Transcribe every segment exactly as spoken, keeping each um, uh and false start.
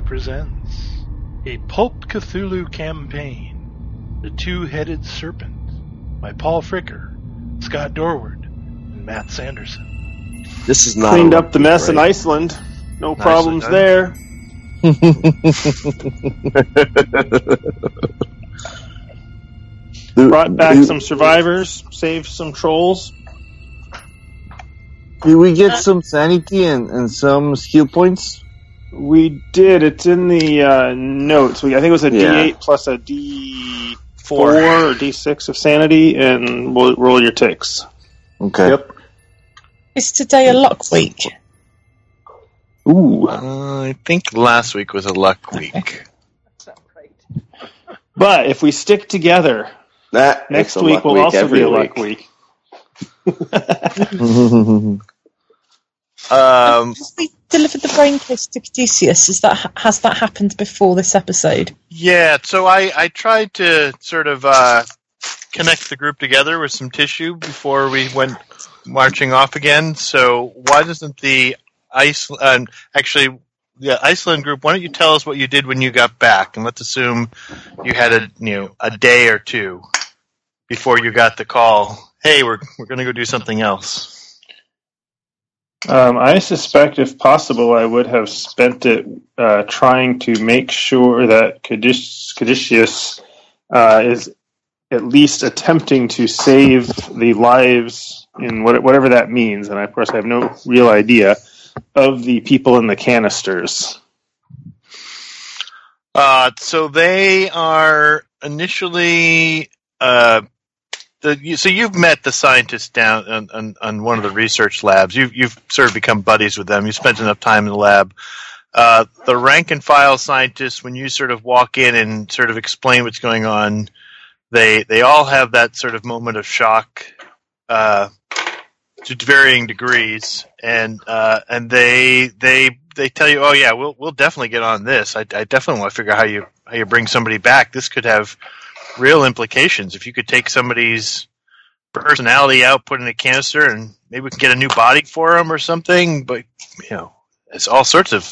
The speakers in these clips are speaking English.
presents a Pulp Cthulhu campaign, The Two-Headed Serpent, by Paul Fricker, Scott Dorward, and Matt Sanderson. This is not cleaned up the mess right? in Iceland. No Nicely problems done. there. Brought back some survivors, saved some trolls. Did we get some sanity and, and some skill points? We did. It's in the uh, notes. We, I think it was a yeah. D eight plus a D four or D six of sanity, and we'll roll your ticks. Okay. Yep. Is today a luck week? Ooh. Uh, I think last week was a luck week. That's not great. But if we stick together, that next week will week also be a luck week. um, we delivered the brain kiss to Caduceus. Is that has that happened before this episode? Yeah. So I, I tried to sort of uh, connect the group together with some tissue before we went marching off again. So why doesn't the Iceland, actually, the Iceland group, why don't you tell us what you did when you got back, and let's assume you had a you know a day or two before you got the call. Hey, we're we're going to go do something else. Um, I suspect, if possible, I would have spent it uh, trying to make sure that Caduceus, Caduceus uh, is at least attempting to save the lives, in what, whatever that means, and of course I have no real idea, of the people in the canisters. Uh, so they are initially... Uh, The, so you've met the scientists down on, on, on one of the research labs. You've, you've sort of become buddies with them. You spent enough time in the lab. Uh, the rank and file scientists, when you sort of walk in and sort of explain what's going on, they they all have that sort of moment of shock uh, to varying degrees, and uh, and they they they tell you, oh yeah, we'll we'll definitely get on this. I, I definitely want to figure out how you how you bring somebody back. This could have real implications. If you could take somebody's personality out, put in a canister, and maybe we can get a new body for them or something. But you know, it's all sorts of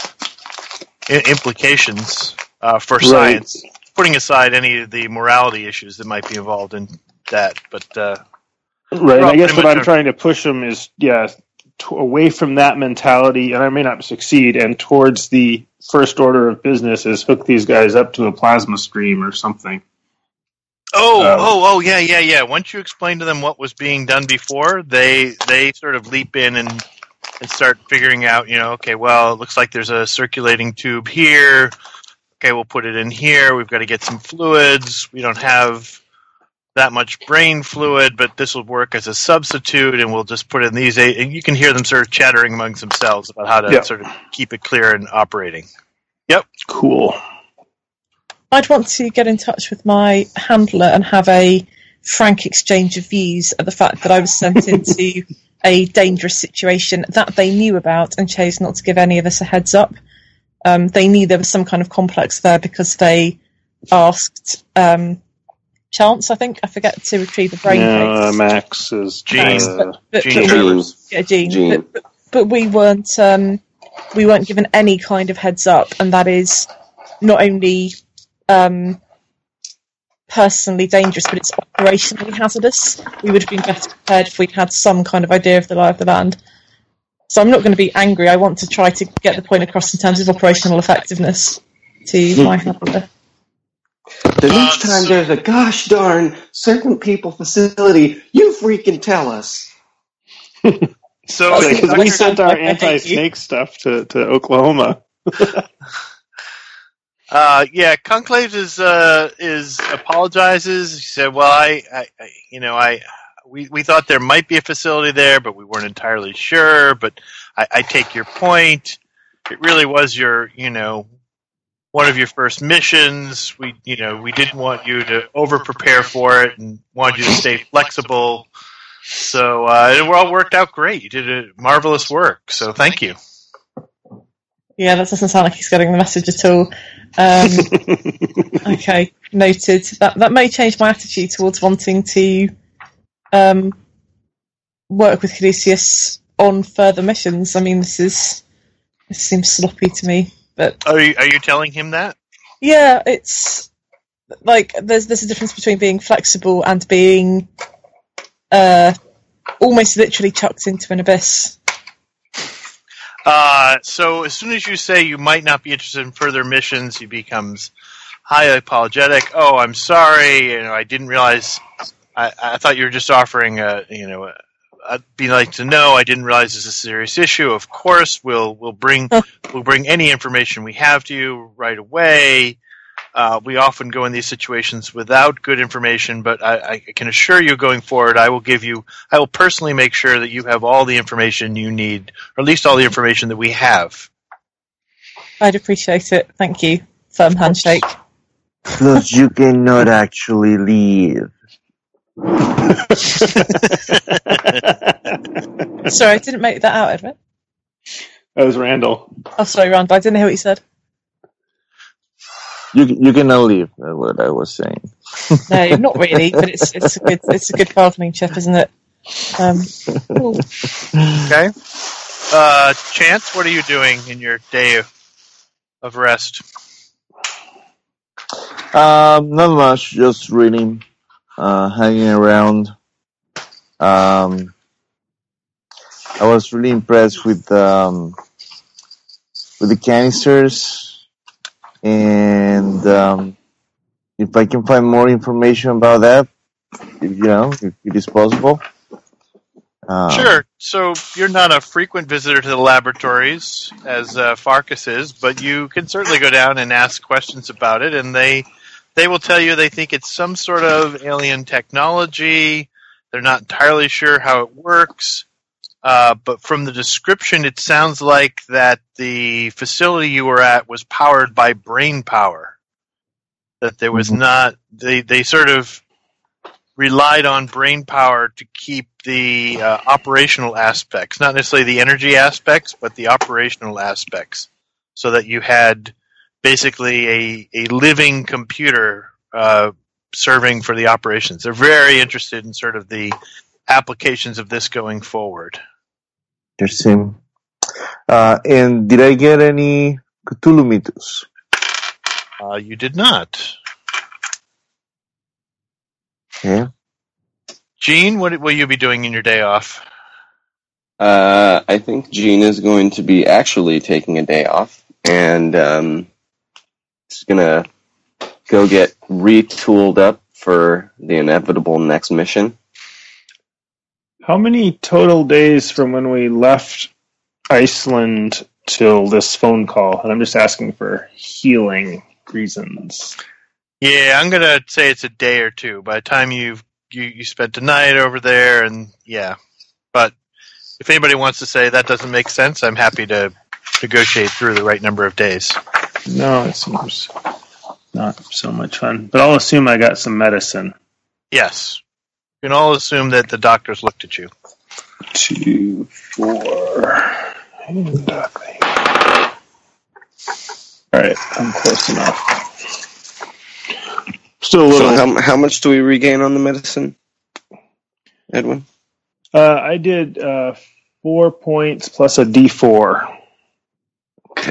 I- implications uh, for right. science. Putting aside any of the morality issues that might be involved in that, but uh, right. I guess what I'm a- trying to push them is, yeah, t- away from that mentality, and I may not succeed, and towards the first order of business is hook these guys up to a plasma stream or something. Oh, um, oh, oh, yeah, yeah, yeah. Once you explain to them what was being done before, they they sort of leap in and and start figuring out, you know, okay, well, it looks like there's a circulating tube here. Okay, we'll put it in here. We've got to get some fluids. We don't have that much brain fluid, but this will work as a substitute, and we'll just put in these eight. And you can hear them sort of chattering amongst themselves about how to yep. sort of keep it clear and operating. Yep. Cool. I'd want to get in touch with my handler and have a frank exchange of views at the fact that I was sent into a dangerous situation that they knew about and chose not to give any of us a heads up. Um, they knew there was some kind of complex there because they asked um, Chance, I think, I forget, to retrieve the brain yeah, case. Max is Gene. Max, but, but, Gene. but we, yeah, Gene. Gene. But, but, but we weren't um, we weren't given any kind of heads up, and that is not only um, personally dangerous, but it's operationally hazardous. We would have been better prepared if we'd had some kind of idea of the lie of the land. So I'm not going to be angry. I want to try to get the point across in terms of operational effectiveness to my handler. The next time there's a gosh darn Serpent People facility, you freaking tell us. So because we sent our anti-snake stuff to, to Oklahoma. uh, yeah, Conclave is uh, is apologizes. He said, "Well, I, I, I you know, I." We we thought there might be a facility there, but we weren't entirely sure. But I, I take your point. It really was your, you know, one of your first missions. We, you know, we didn't want you to over prepare for it and wanted you to stay flexible. So uh, it all worked out great. You did a marvelous work. So thank you. Yeah, that doesn't sound like he's getting the message at all. Um, okay, noted. That that may change my attitude towards wanting to. Um, work with Caduceus on further missions. I mean, this is this seems sloppy to me. But Are you, are you telling him that? yeah, it's like there's there's a difference between being flexible and being uh, almost literally chucked into an abyss. Uh, so as soon as you say you might not be interested in further missions, he becomes highly apologetic. Oh, I'm sorry. You know, I didn't realize. I, I thought you were just offering a, you know, a, I'd be like to know. I didn't realize this is a serious issue. Of course, we'll we'll bring we'll bring any information we have to you right away. Uh, we often go in these situations without good information, but I, I can assure you, going forward, I will give you. I will personally make sure that you have all the information you need, or at least all the information that we have. I'd appreciate it. Thank you. Firm handshake. Plus, you cannot actually leave. Sorry, I didn't make that out, Edwin. That was Randall. Oh, sorry, Rand, but I didn't hear what you said. You you cannot leave. That's what I was saying. No, not really, but it's it's a good it's a good bargaining chip, isn't it? Um, cool. Okay. Uh, Chance, what are you doing in your day of, of rest? Um, not much. Just reading, uh, hanging around. Um, I was really impressed with um with the canisters. And um, if I can find more information about that, if, you know, if it is possible. Um, Sure. So you're not a frequent visitor to the laboratories, as uh, Farkas is, but you can certainly go down and ask questions about it, and they they will tell you they think it's some sort of alien technology. They're not entirely sure how it works. Uh, but from the description, it sounds like that the facility you were at was powered by brain power. That there was mm-hmm. not, they, they sort of relied on brain power to keep the uh, operational aspects, not necessarily the energy aspects, but the operational aspects, so that you had basically a, a living computer uh, serving for the operations. They're very interested in sort of the applications of this going forward. Interesting. Uh, and did I get any Cthulhu Mythos? Uh, you did not. Okay. Gene, what will you be doing in your day off? Uh, I think Gene is going to be actually taking a day off, and um, he's going to go get retooled up for the inevitable next mission. How many total days from when we left Iceland till this phone call? And I'm just asking for healing reasons. Yeah, I'm going to say it's a day or two. By the time you've, you you spent the night over there, and yeah. But if anybody wants to say that doesn't make sense, I'm happy to negotiate through the right number of days. No, it seems not so much fun. But I'll assume I got some medicine. Yes. You can all assume that the doctors looked at you. Two, four. And, uh, all right, I'm close enough. Still a little. So how, how much do we regain on the medicine, Edwin? Uh, I did uh, four points plus a D four. Okay.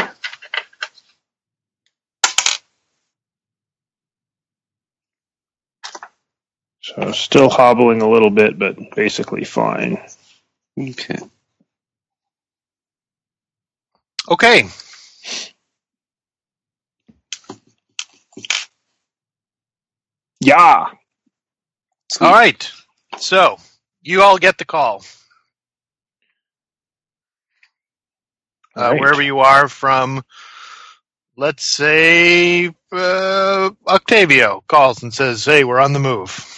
So still hobbling a little bit, but basically fine. Okay. Okay. Yeah. All right. So you all get the call. Uh, Right. Wherever you are from, let's say uh, Octavio calls and says, hey, we're on the move.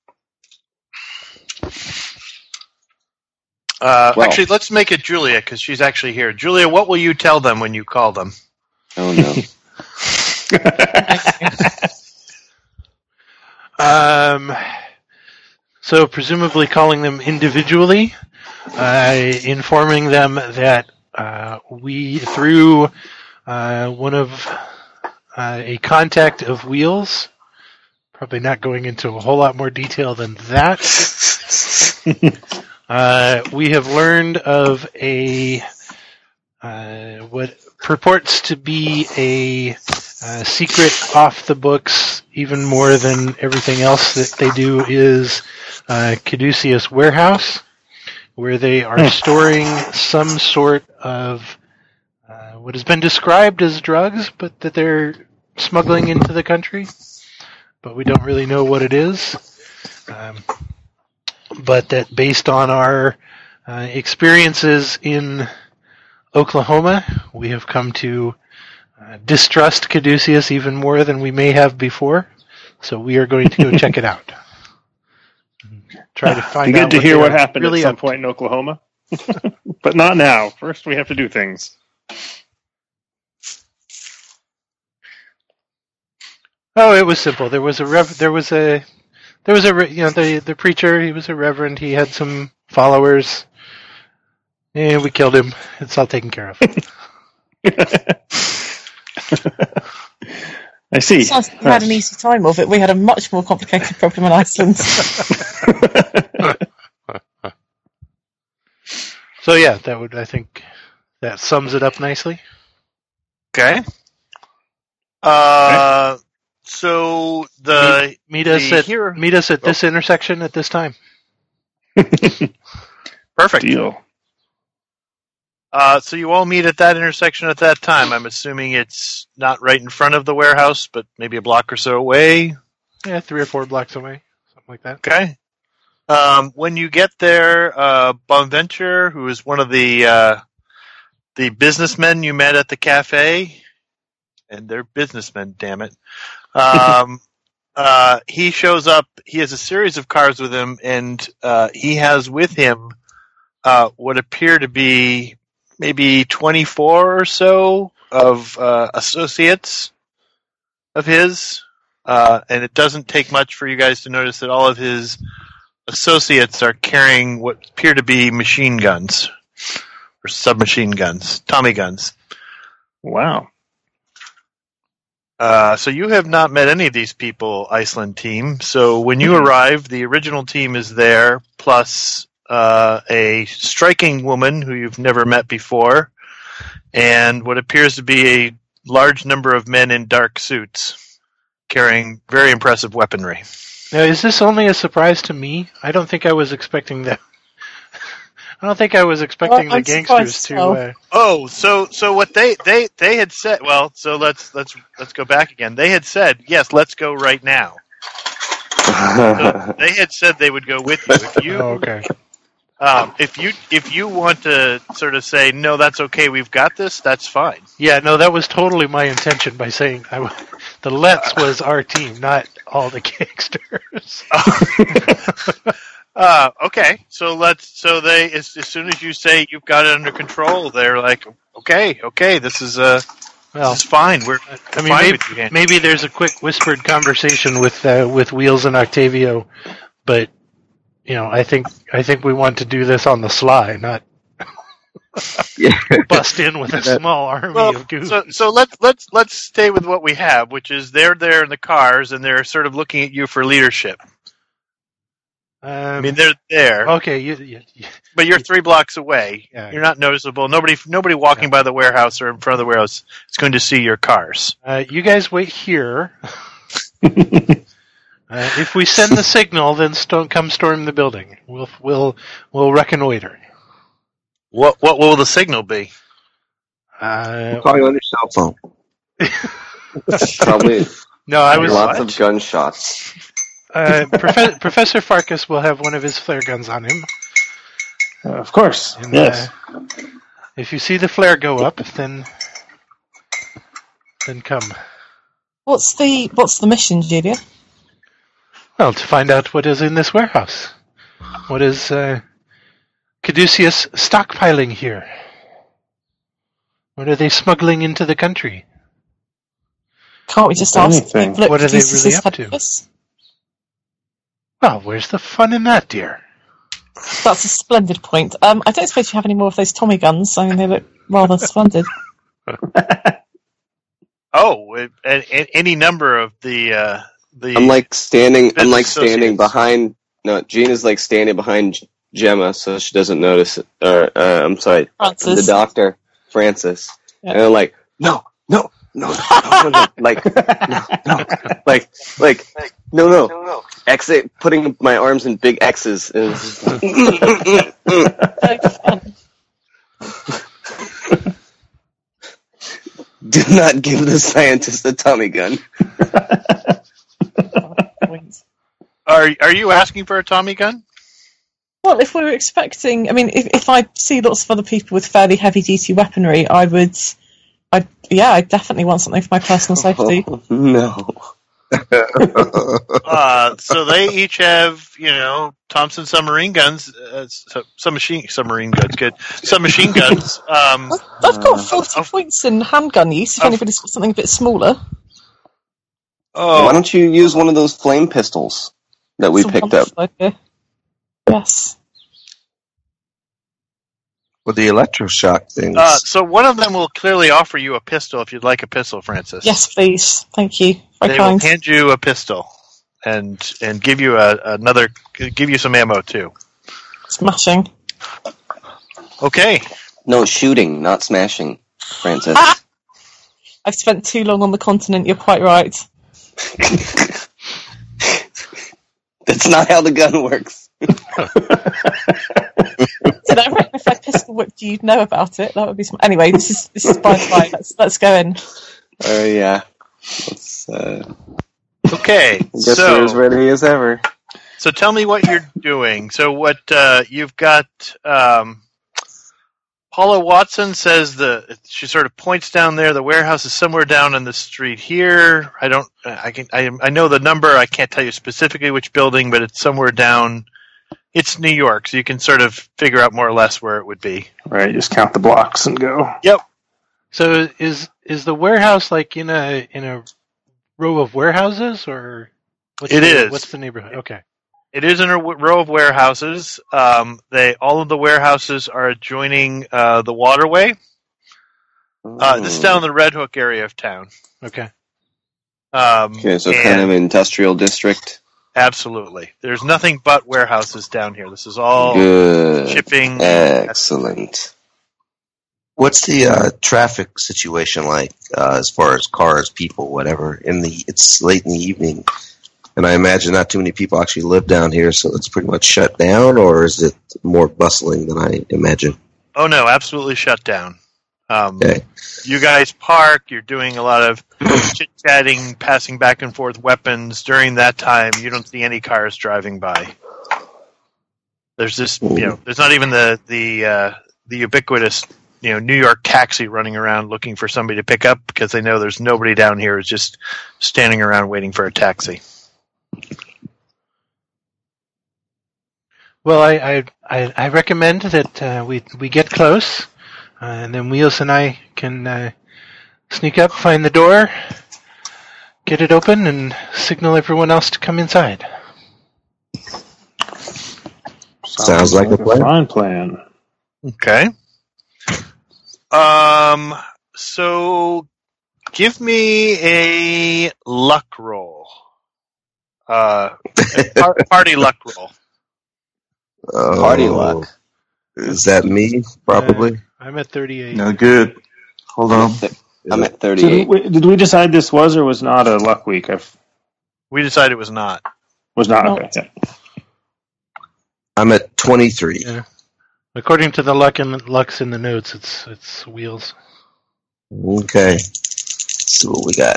Uh, Well. actually, let's make it Julia, because she's actually here. Julia, what will you tell them when you call them? Oh, no. Um, so presumably calling them individually, uh, informing them that uh, we, through uh, one of uh, a contact of Wheels, probably not going into a whole lot more detail than that, uh, we have learned of a uh, what purports to be a uh, secret off the books, even more than everything else that they do, is uh, Caduceus Warehouse, where they are storing some sort of uh, what has been described as drugs, but that they're smuggling into the country. But we don't really know what it is. Um, but that based on our uh, experiences in Oklahoma, we have come to uh, distrust Caduceus even more than we may have before. So we are going to go check it out. Try to find Be good out to what hear they're what happened really at some up point in Oklahoma. But not now. First, we have to do things. Oh, it was simple. There was a rev- there was a there was a re- you know the the preacher. He was a reverend. He had some followers, and we killed him. It's all taken care of. I see. Sounds like you had an easy time of it. We had a much more complicated problem in Iceland. So yeah, that would I think that sums it up nicely. Okay. Uh, so the meet, meet us the at hero- meet us at this intersection at this time. Perfect. Deal. Uh, so you all meet at that intersection at that time. I'm assuming it's not right in front of the warehouse, but maybe a block or so away. Yeah, three or four blocks away, something like that. Okay. Um, when you get there, uh, Bonventure, who is one of the uh, the businessmen you met at the cafe, and they're businessmen, damn it. Um, uh, he shows up. He has a series of cars with him, and uh, he has with him uh, what appear to be maybe twenty-four or so of uh, associates of his. Uh, and it doesn't take much for you guys to notice that all of his associates are carrying what appear to be machine guns or submachine guns, Tommy guns. Wow. Uh, so you have not met any of these people, Iceland team. So when you arrive, the original team is there, plus uh, a striking woman who you've never met before, and what appears to be a large number of men in dark suits carrying very impressive weaponry. Now, is this only a surprise to me? I don't think I was expecting that. I don't think I was expecting Well, the I'm gangsters surprised to. so. Uh, Oh, so so what they, they, they had said? Well, so let's let's let's go back again. They had said, yes, let's go right now. So they had said they would go with you. If you oh, okay. um, if you if you want to sort of say no, that's okay, we've got this. That's fine. Yeah, no, that was totally my intention by saying I, w- the Let's was our team, not all the gangsters. Uh, okay, so let's. So they, as, as soon as you say you've got it under control, they're like, okay, okay, this is uh, Well, this is fine. We're I mean, fine maybe, with you, Hank. maybe there's a quick whispered conversation with uh, with Wheels and Octavio, but you know, I think I think we want to do this on the sly, not Yeah. bust in with a small army Well, of goons. so so let's let's let's stay with what we have, which is they're there in the cars and they're sort of looking at you for leadership. um, I mean, they're there, okay, you, you, you- but you're three blocks away. Yeah. You're not noticeable. Nobody nobody walking by the warehouse or in front of the warehouse is going to see your cars. uh, you guys wait here. Uh, if we send the signal, then sto- come storm the building. We'll we'll we'll reconnoiter. What what will the signal be? Uh, Call you on your cell phone. Probably no, I was. lots of gunshots. Uh, Profe- Professor Farkas will have one of his flare guns on him. Uh, of course. And, Yes. uh, if you see the flare go up, then then come. What's the what's the mission, Julia? Well, to find out what is in this warehouse. What is uh, Caduceus stockpiling here? What are they smuggling into the country? Can't we just ask Anything. people at What are they Caduceus' really up head to? office? Well, where's the fun in that, dear? That's a splendid point. Um, I don't suppose you have any more of those Tommy guns. I mean, they look rather splendid. Oh, it, a, a, any number of the uh, the. I'm like standing. I'm business like standing associates. behind. No, Gina's like standing behind Gemma, so she doesn't notice it. Or uh, I'm sorry, the Francis. doctor, Francis, And I'm like, no, no, no, no, no, no, like, no, no, like, like, no, no, X, putting my arms in big X's. And it's just like, So fun. do not give the scientist a Tommy gun. Are are you asking for a Tommy gun? Well, if we were expecting, I mean, if, if I see lots of other people with fairly heavy-duty weaponry, I would, I yeah, I definitely want something for my personal safety. Oh, no. Uh, so they each have, you know, Thompson submarine guns, uh, so- some machine submarine guns, good, some machine guns. Um, I've got forty Uh, points in handgun use. If of- anybody's got something a bit smaller, oh, Why don't you use one of those flame pistols that we It's a picked up? wonderful idea. Yes. With the electroshock things. uh, so one of them will clearly offer you a pistol if you'd like a pistol, Francis. Yes, please. Thank you. Very They will kind. hand you a pistol and and give you a, another, give you some ammo too. Smashing. Okay. No, shooting, not smashing, Francis. Ah! I've spent too long on the continent. You're quite right. That's not how the gun works. Did I reckon if I pistol whipped you, you'd know about it? That would be. Sm- anyway, this is this is by the by. Let's let's go in. Oh, yeah. Let's, uh, Okay. I guess so, we're as ready as ever. So tell me what you're doing. So what uh, you've got? Um, Paula Watson says the. She sort of points down there. The warehouse is somewhere down on the street here. I don't. I can. I, I know the number. I can't tell you specifically which building, but it's somewhere down. It's New York, so you can sort of figure out more or less where it would be. Right, just count the blocks and go. So is is the warehouse like in a in a row of warehouses, or what's It the, is. What's the neighborhood? Okay. It is in a w- row of warehouses. Um, they all of the warehouses are adjoining uh, the waterway. Uh, this is down in the Red Hook area of town. Okay. Um, Okay, so and- kind of industrial district. Absolutely. There's nothing but warehouses down here. This is all Good. shipping. Excellent. What's the uh, traffic situation like uh, as far as cars, people, whatever? In the it's late in the evening, and I imagine not too many people actually live down here, so it's pretty much shut down, or is it more bustling than I imagine? Oh no, absolutely shut down. Um, Okay. You guys park. You're doing a lot of chit chatting, passing back and forth weapons. During that time, you don't see any cars driving by. There's just you know, there's not even the the uh, the ubiquitous you know New York taxi running around looking for somebody to pick up because they know there's nobody down here who's just standing around waiting for a taxi. Well, I I, I, I recommend that uh, we we get close, uh, and then Wheels and I can uh, sneak up, find the door, get it open, and signal everyone else to come inside. Sounds like a plan. fine plan. Okay. Um. So, give me a luck roll. Uh, a par- party luck roll. Oh, Party luck. Is that me? Probably. Uh, I'm at thirty-eight. No good. Hold on. I'm at Did thirty-eight. we, did we decide this was or was not a luck week? I We decided it was not. was not. No. Okay. Yeah. I'm at twenty-three. Yeah. According to the luck in the lucks in the notes, it's it's Wheels. Okay. Let's see what we got.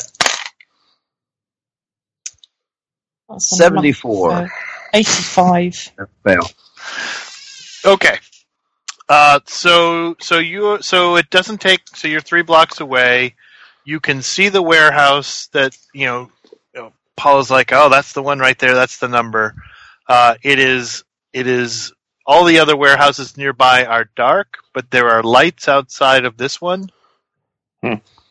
That's a seventy-four. month, uh, eighty-five. Fail. Okay. Uh, so so you so it doesn't take so you're three blocks away. You can see the warehouse that you know. You know Paula's like, oh, that's the one right there. That's the number. Uh, it is. It is. All the other warehouses nearby are dark, but there are lights outside of this one. Hmm.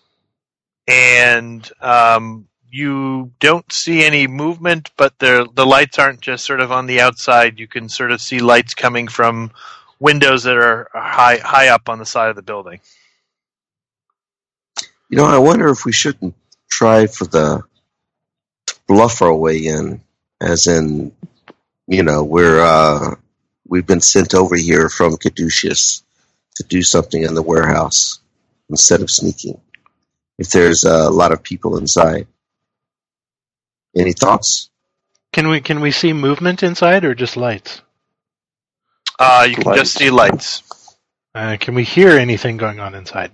And um, you don't see any movement, but the the lights aren't just sort of on the outside. You can sort of see lights coming from windows that are high high up on the side of the building. You know, I wonder if we shouldn't try for the to bluff our way in, as in, you know, we're uh, we've been sent over here from Caduceus to do something in the warehouse. instead of sneaking if there's a lot of people inside. Any thoughts? Can we can we see movement inside or just lights? Uh, you can Lights. just see lights. Uh, can we hear anything going on inside?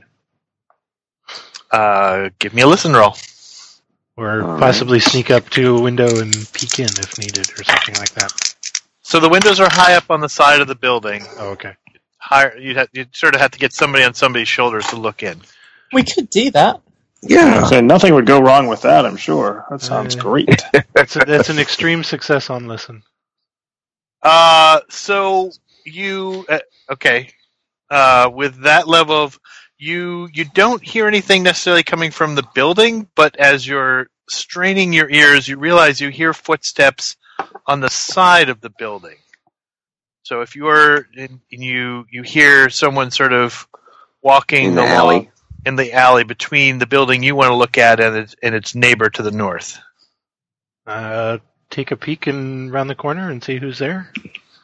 Uh, give me a listen roll. Or All possibly sneak up to a window and peek in if needed or something like that. So the windows are high up on the side of the building. Oh, okay. Higher, you'd, have, you'd sort of have to get somebody on somebody's shoulders to look in. We could do that. Yeah. So nothing would go wrong with that, I'm sure. That sounds Uh, great. That's, a, that's an extreme success on listen. Uh, so you uh, okay? Uh, with that level of you, you don't hear anything necessarily coming from the building, but as you're straining your ears, you realize you hear footsteps on the side of the building. So if you're and you you hear someone sort of walking In the along alley. in the alley between the building you want to look at and its, and its neighbor to the north. Uh, take a peek and round the corner and see who's there.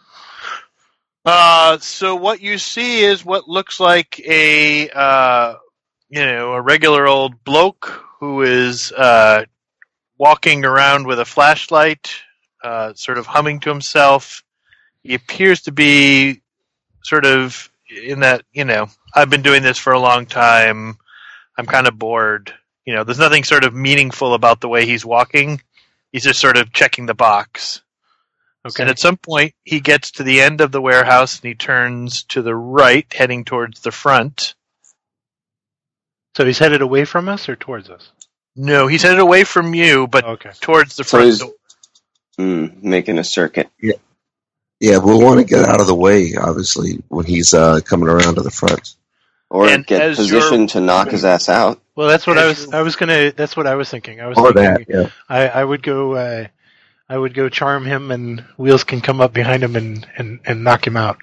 Uh, so what you see is what looks like a uh, you know a regular old bloke who is uh, walking around with a flashlight, uh, sort of humming to himself. He appears to be sort of in that you know I've been doing this for a long time. I'm kind of bored. You know, there's nothing sort of meaningful about the way he's walking. He's just sort of checking the box. Okay. And at some point, he gets to the end of the warehouse and he turns to the right, heading towards the front. So he's headed away from us or towards us? No, he's headed away from you, but Okay. towards the So front he's- door. Mm, making a circuit. Yeah, we'll want to get out of the way, obviously, when he's uh, coming around to the front. Or And get as positioned you're- to knock his ass out. Well, that's what I was. As- I was gonna. That's what I was thinking. I was Or thinking. that, yeah. I, I would go. Uh, I would go charm him, and Wheels can come up behind him and, and, and knock him out.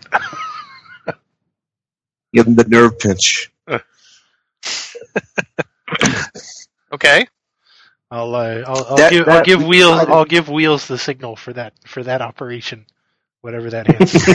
Give him the nerve pinch. Okay. I'll. Uh, I'll, I'll That- give. I'll that- give Wheels. I'll give Wheels the signal for that. For that operation, whatever that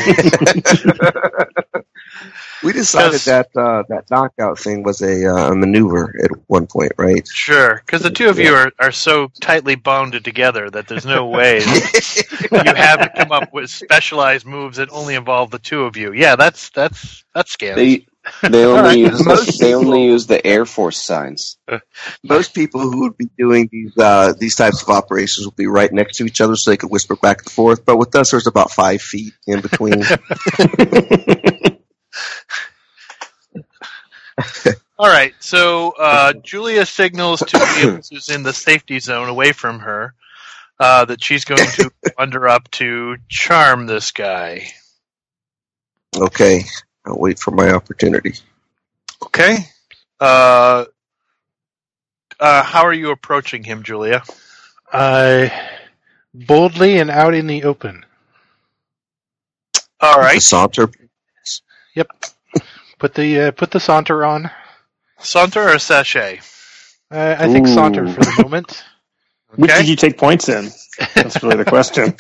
is. We decided 'Cause- that uh, that knockout thing was a, uh, a maneuver at one point, right? Sure. Because the two of you are, are so tightly bonded together that there's no way that you have to come up with specialized moves that only involve the two of you. Yeah, that's that's that's scam. They they only Alright, use most they only people- use the Air Force signs. Most people who would be doing these uh, these types of operations would be right next to each other so they could whisper back and forth. But with us, there's about five feet in between. All right, so uh, Julia signals to Wheels, who's in the safety zone away from her, uh, that she's going to wander up to charm this guy. Okay, I'll wait for my opportunity. Okay. Uh, uh, how are you approaching him, Julia? uh, boldly and out in the open. All The right. saunter. Yep. Put the uh, put the saunter on. Saunter or sachet? Uh, I think Ooh. saunter for the moment. Which Okay. did you take points in? That's really the question.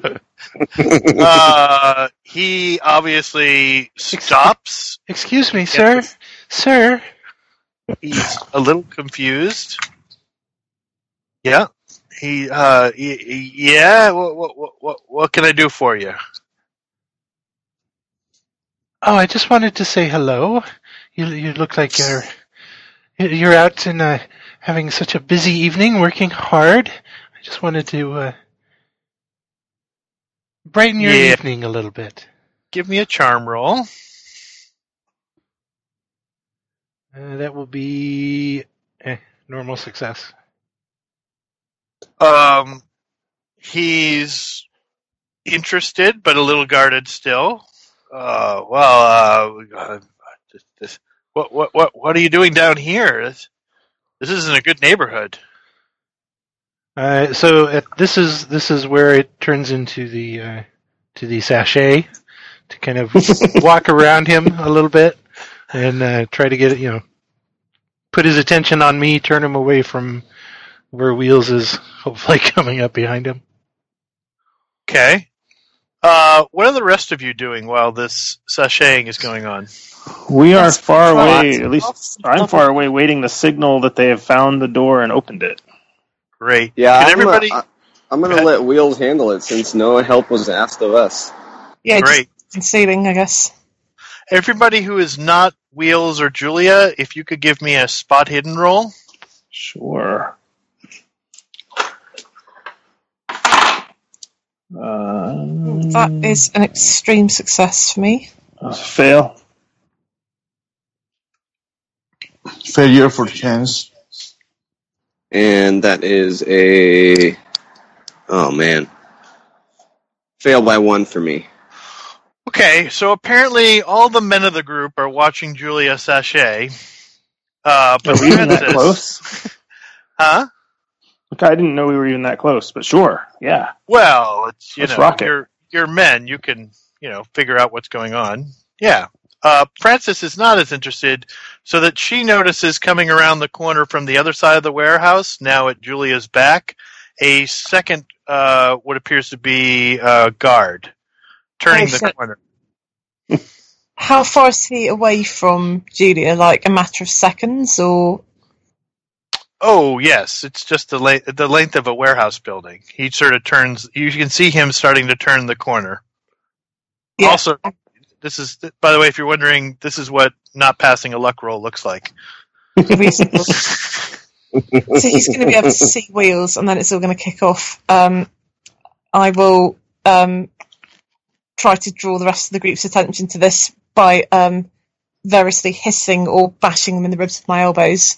Uh, he obviously stops. Excuse me, sir. Sir. He's a little confused. Yeah. He, uh, he, he- yeah. What, what, what, what can I do for you? Oh, I just wanted to say hello. You you look like you're you're out and uh, having such a busy evening, working hard. I just wanted to uh, brighten your Yeah. evening a little bit. Give me a charm roll. Uh, that will be eh, normal success. Um, he's interested, but a little guarded still. Uh, well, uh, uh this, this, what, what, what, what are you doing down here? This, this isn't a good neighborhood. Uh, so uh, this is this is where it turns into the uh, to the sachet to kind of walk around him a little bit and uh, try to get it, you know, put his attention on me, turn him away from where Wheels is hopefully coming up behind him. Okay. Uh, what are the rest of you doing while this sashaying is going on? We are Yes, far right. away. At least I'm far away, waiting the signal that they have found the door and opened it. Great. Yeah, Can I'm, everybody? uh, I'm going Go to ahead. let Wheels handle it since no help was asked of us. Yeah, Great. just concealing, I guess. Everybody who is not Wheels or Julia, if you could give me a spot hidden roll. Sure. Uh, That is an extreme success for me. fail. Failure for chance. And that is a... Oh, man. Fail by one for me. Okay, so apparently all the men of the group are watching Julia sashay. Uh, but Are we even that Francis, close? huh? Okay, I didn't know we were even that close, but sure, yeah. Well, it's you Let's know, rock it. you're you're men. You can you know figure out what's going on. Yeah. Uh, Francis is not as interested, so that she notices coming around the corner from the other side of the warehouse, now at Julia's back, a second uh, what appears to be uh, guard turning Oh, the shit. corner. How far is he away from Julia? Like a matter of seconds, or Oh yes, it's just the length the length of a warehouse building. He sort of turns. You can see him starting to turn the corner. yeah. Also, this is by the way, if you're wondering, this is what not passing a luck roll looks like. reasonable. So he's going to be able to see Wheels, and then it's all going to kick off. Um, I will um, try to draw the rest of the group's attention to this by um, variously hissing or bashing them in the ribs with my elbows.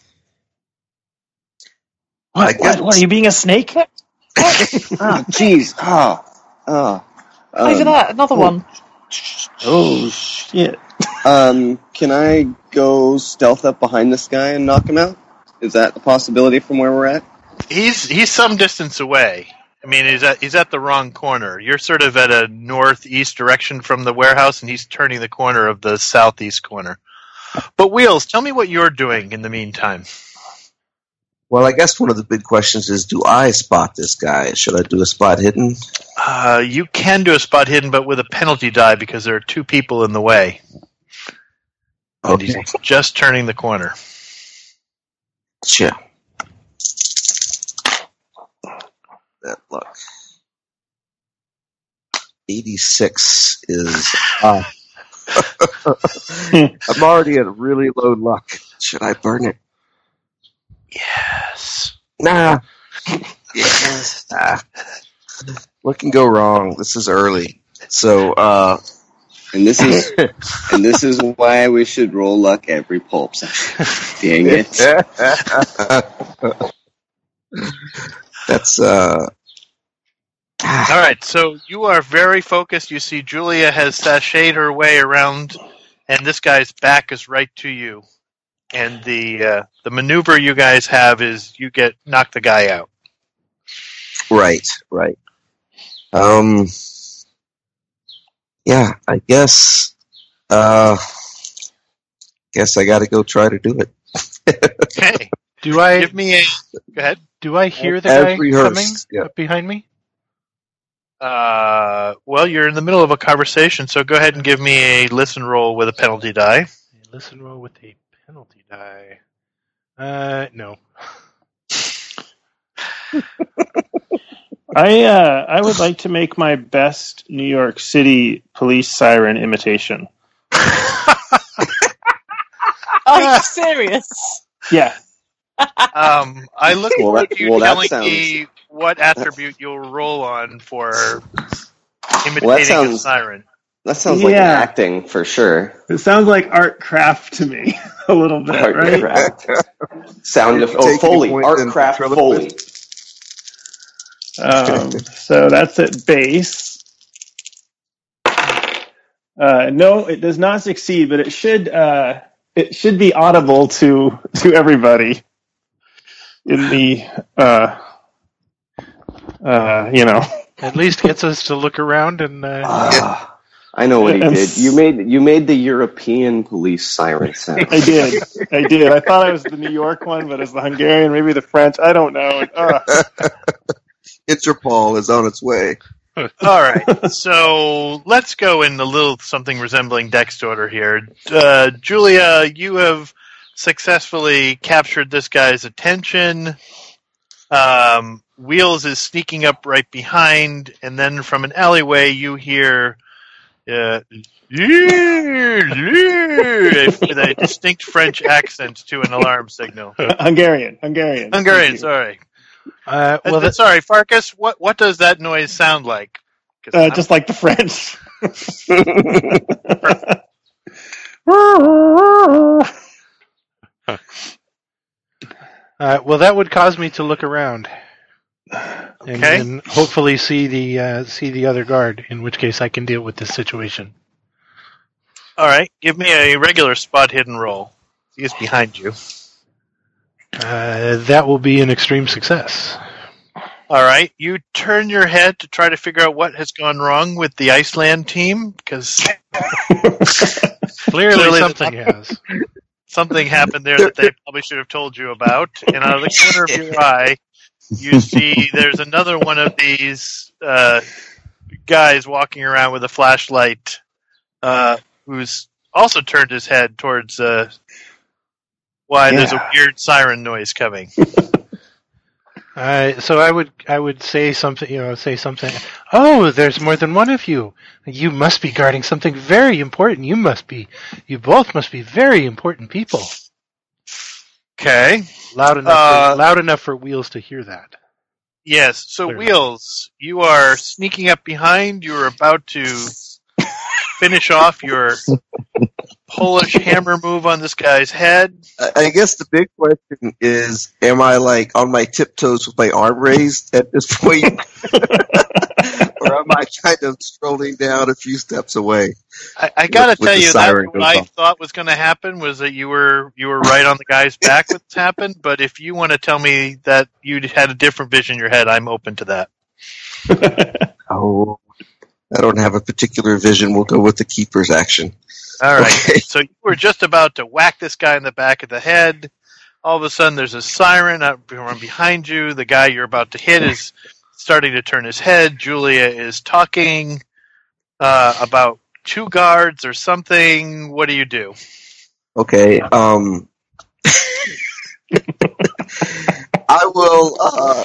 What, I guess- what, what, are you being a snake? Oh, jeez. Oh, oh. Over Um, there, another one. Oh, shit. um, can I go stealth up behind this guy and knock him out? Is that a possibility from where we're at? He's he's some distance away. I mean, he's at he's at the wrong corner. You're sort of at a northeast direction from the warehouse, and he's turning the corner of the southeast corner. But Wheels, tell me what you're doing in the meantime. Well, I guess one of the big questions is, do I spot this guy? Should I do a spot hidden? Uh, you can do a spot hidden, but with a penalty die because there are two people in the way. And Okay. he's just turning the corner. Sure. That luck. eighty-six is... Uh, I'm already at really low luck. Should I burn it? Yes. Nah. Yes. Nah. What can go wrong? This is early. So, uh... And this is and this is why we should roll luck every pulp session. Dang it. That's, uh... All right, so you are very focused. You see Julia has sashayed her way around, and this guy's back is right to you. And the uh, the maneuver you guys have is you get knock the guy out. Right, right. Um... Yeah, I guess, uh, guess I gotta go try to do it. Okay, Do I give me a. Go ahead. do I hear the guy Every coming hearse, yeah. up behind me? Uh, well, you're in the middle of a conversation, so go ahead and give me a listen roll with a penalty die. Listen roll with a penalty die. Uh, no. I uh, I would like to make my best New York City police siren imitation. Are you serious? Yeah. Um, I look Well, forward that- to you well, that telling sounds- me what attribute you'll roll on for imitating Well, that a sounds- siren. That sounds like Yeah. acting for sure. It sounds like art craft to me, a little bit, Art right? craft. Sound of Take oh any Foley, points art in craft ventriloquism? Foley. Um, so that's at base. Uh, no, it does not succeed, but it should uh, it should be audible to to everybody in the uh, uh, you know. At least gets us to look around and. Uh, Ah, I know what he And- did. You made you made the European police siren sound. I did, I did. I thought I was the New York one, but it's the Hungarian, maybe the French. I don't know. Uh, Interpol is on its way. All right, so let's go in a little something resembling Dex order here. Uh, Julia, you have successfully captured this guy's attention. Um, Wheels is sneaking up right behind, and then from an alleyway you hear uh, with a distinct French accent to an alarm signal. Hungarian, Hungarian. Hungarian, sorry. Uh, well, Uh, that, sorry, Farkas, what, what does that noise sound like? 'Cause Uh, I'm- just like the French. uh, well, that would cause me to look around, and Okay. then hopefully see the uh, see the other guard. In which case, I can deal with this situation. All right, give me a regular spot hidden roll. He is behind you. Uh, that will be an extreme success. All right, you turn your head to try to figure out what has gone wrong with the Iceland team, because Clearly, Clearly something has. something happened there that they probably should have told you about. And out of the corner of your eye, you see there's another one of these uh, guys walking around with a flashlight, uh, who's also turned his head towards uh, why there's a Yeah. weird siren noise coming. Uh, so I would I would say something, you know, say something. Oh, there's more than one of you. You must be guarding something very important. You must be, you both must be very important people. Okay. Loud enough, Uh, for, loud enough for Wheels to hear that. Yes, so Clearly. Wheels, you are sneaking up behind. You are about to finish off your Polish hammer move on this guy's head. I I guess the big question is, am I like on my tiptoes with my arm raised at this point? Or am I kind of strolling down a few steps away? I, I gotta With- with tell the you, siren that's what goes I off. thought was going to happen was that you were you were right on the guy's back when this happened. But if you want to tell me that you had a different vision in your head, I'm open to that. Oh, I don't have a particular vision. We'll go with the keeper's action. All right. Okay. So you were just about to whack this guy in the back of the head. All of a sudden, there's a siren out from behind you. The guy you're about to hit is starting to turn his head. Julia is talking uh, about two guards or something. What do you do? Okay. Um, I will. Uh,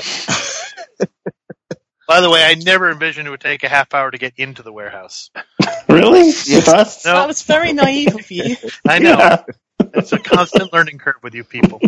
By the way, I never envisioned it would take a half hour to get into the warehouse. Really? With us? No. That was very naive of you. I know. Yeah. It's a constant learning curve with you people.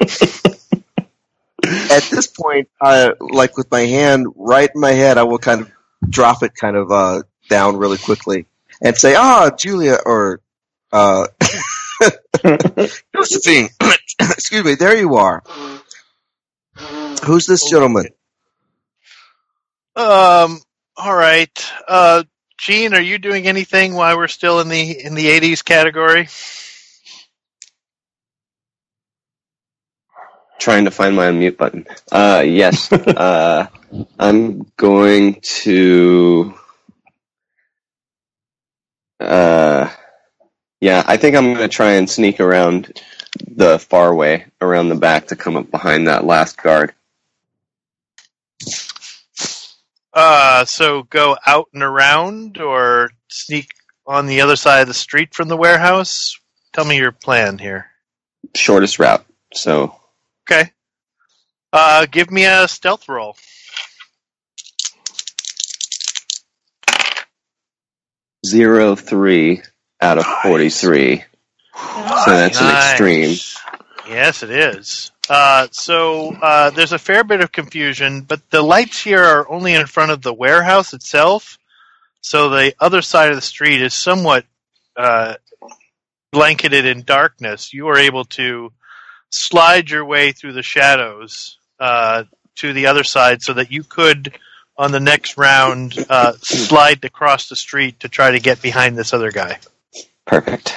at this point, I like with my hand right in my head, I will kind of drop it kind of uh, down really quickly and say, "Ah, Julia," or uh, Josephine. Excuse me. There you are. Who's this gentleman? Um. All right. Uh, Gene, are you doing anything while we're still in the in the eighties category? Trying to find my unmute button. Uh, yes. uh, I'm going to. Uh, yeah, I think I'm going to try and sneak around the far way, around the back, to come up behind that last guard. Uh, so go out and around, or sneak on the other side of the street from the warehouse. Tell me your plan here. Shortest route. So Okay. Uh, give me a stealth roll. zero three out of forty-three. So that's an Nice. extreme. Yes, it is. Uh, so uh, there's a fair bit of confusion, but the lights here are only in front of the warehouse itself. So the other side of the street is somewhat uh, blanketed in darkness. You are able to slide your way through the shadows uh, to the other side, so that you could, on the next round, uh, slide across the street to try to get behind this other guy. Perfect.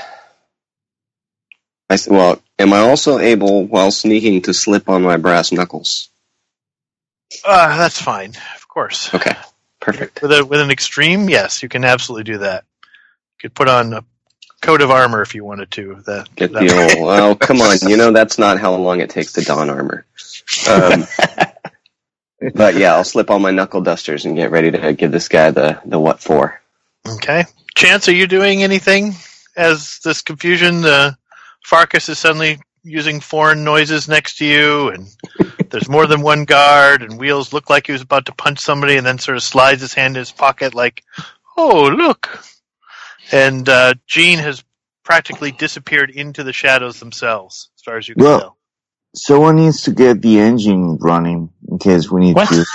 I s- well, am I also able, while sneaking, to slip on my brass knuckles? Uh, that's fine, of course. Okay, perfect. With a with an extreme, yes, you can absolutely do that. You could put on a coat of armor if you wanted to. That, Get that the old, oh, come on, you know that's not how long it takes to don armor. Um, But yeah, I'll slip on my knuckle dusters and get ready to give this guy the, the what for. Okay. Chance, are you doing anything as this confusion? Uh, Farkas is suddenly using foreign noises next to you, and there's more than one guard, and Wheels looked like he was about to punch somebody and then sort of slides his hand in his pocket like, oh, look. And uh, Gene has practically disappeared into the shadows themselves, as far as you can Well- tell. Someone needs to get the engine running in case we need What? to.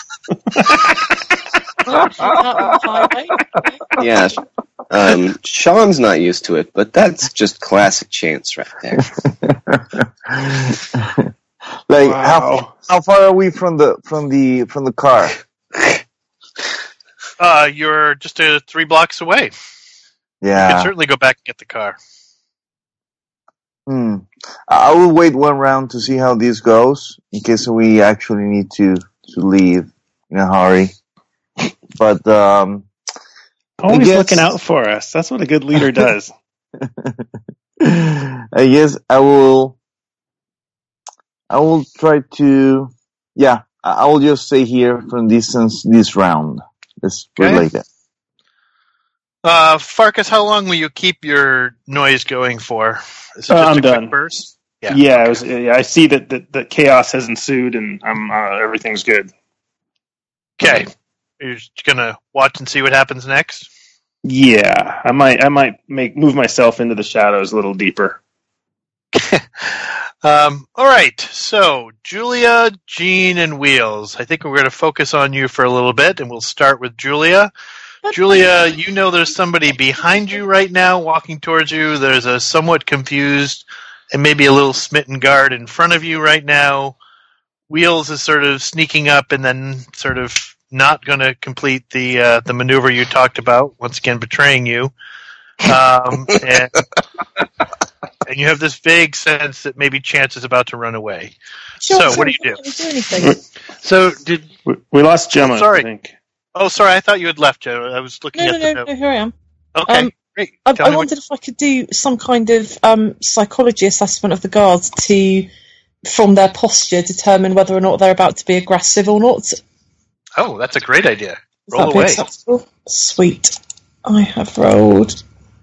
Out on the highway. Yeah, um, Sean's not used to it, but that's just classic Chance right there. Like Wow. how how far are we from the from the from the car? Uh, you're just uh, three blocks away. You can Yeah. certainly go back and get the car. Hmm. I will wait one round to see how this goes in case we actually need to to leave in a hurry. But um, Always guess- looking out for us. That's what a good leader does. I guess I will. I will try to. Yeah, I I will just stay here from distance this round. Let's put it Okay. like that. Uh, Farkas, how long will you keep your noise going for? Is it Uh, just I'm a done. quick burst? Yeah. Yeah, it was, yeah, I see that, that that chaos has ensued, and I'm uh, everything's good. Okay. You're just gonna watch and see what happens next? Yeah, I might I might make move myself into the shadows a little deeper. Um, all right. So, Julia, Jean, and Wheels. I think we're going to focus on you for a little bit, and we'll start with Julia. Julia, you know there's somebody behind you right now walking towards you. There's a somewhat confused and maybe a little smitten guard in front of you right now. Wheels is sort of sneaking up and then sort of not going to complete the uh, the maneuver you talked about, once again betraying you. Um, and, and you have this vague sense that maybe Chance is about to run away. Sure, So, sure, what do you do? Can we do anything? So did We, we lost Gemma. Sorry. I think. Oh, sorry, I thought you had left, Joe. I was looking No, at no, the no, note. no, here I am. Okay, Um, great. I, Tell I me what- wondered if I could do some kind of um, psychology assessment of the guards to, from their posture, determine whether or not they're about to be aggressive or not. Is Oh, that's a great idea. that Roll be away. acceptable? Sweet. I have rolled.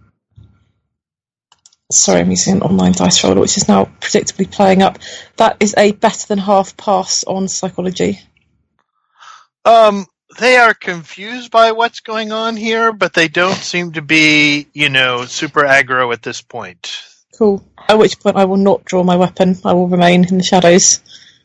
Sorry, I'm using an online dice roller, which is now predictably playing up. That is a better than half pass on psychology. Um, they are confused by what's going on here, but they don't seem to be, you know, super aggro at this point. Cool. At which point I will not draw my weapon. I will remain in the shadows.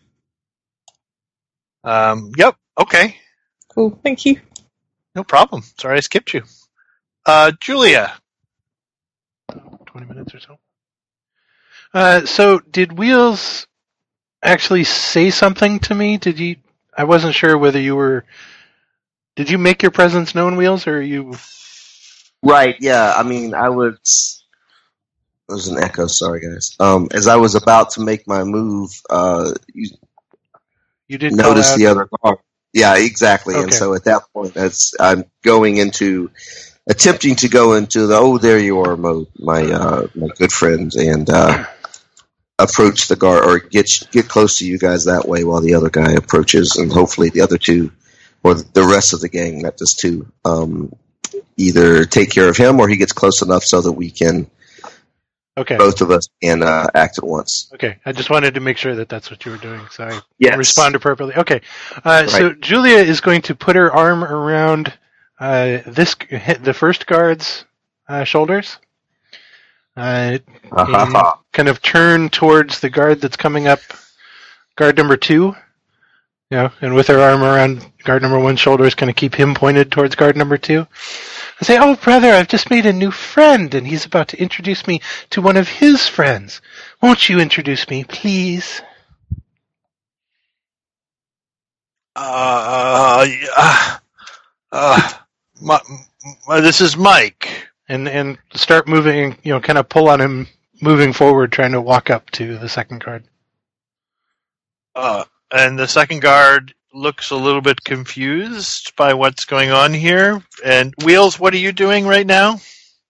Um, yep. Okay. Cool. Thank you. No problem. Sorry, I skipped you. Uh, Julia. twenty minutes or so. Uh, so did Wheels actually say something to me? Did you? I wasn't sure whether you were. Did you make your presence known, Wheels, or are you? Right, yeah. I mean, I was. There was an echo. Sorry, guys. Um, as I was about to make my move, uh, you You did call noticed out. the other car. Yeah, exactly. And Okay. so at that point, as I'm going into, attempting to go into the "oh, there you are" mode, my uh, my good friend, and uh, approach the guard or get get close to you guys that way while the other guy approaches, and hopefully the other two or the rest of the gang, not just two, um, either take care of him or he gets close enough so that we can, Okay. both of us, can uh, act at once. Okay. I just wanted to make sure that that's what you were doing. So I Yes. respond appropriately. Okay. Uh, So Julia is going to put her arm around uh, this the first guard's uh, shoulders. Uh, and kind of turn towards the guard that's coming up, guard number two. You know, and with her arm around guard number one's shoulders, kind of keep him pointed towards guard number two. I say, "Oh, brother, I've just made a new friend, and he's about to introduce me to one of his friends. Won't you introduce me, please?" Uh, uh, uh, my, my, this is Mike. And and start moving, you know, kind of pull on him, moving forward, trying to walk up to the second guard. Uh, and the second guard looks a little bit confused by what's going on here. And Wheels, what are you doing right now?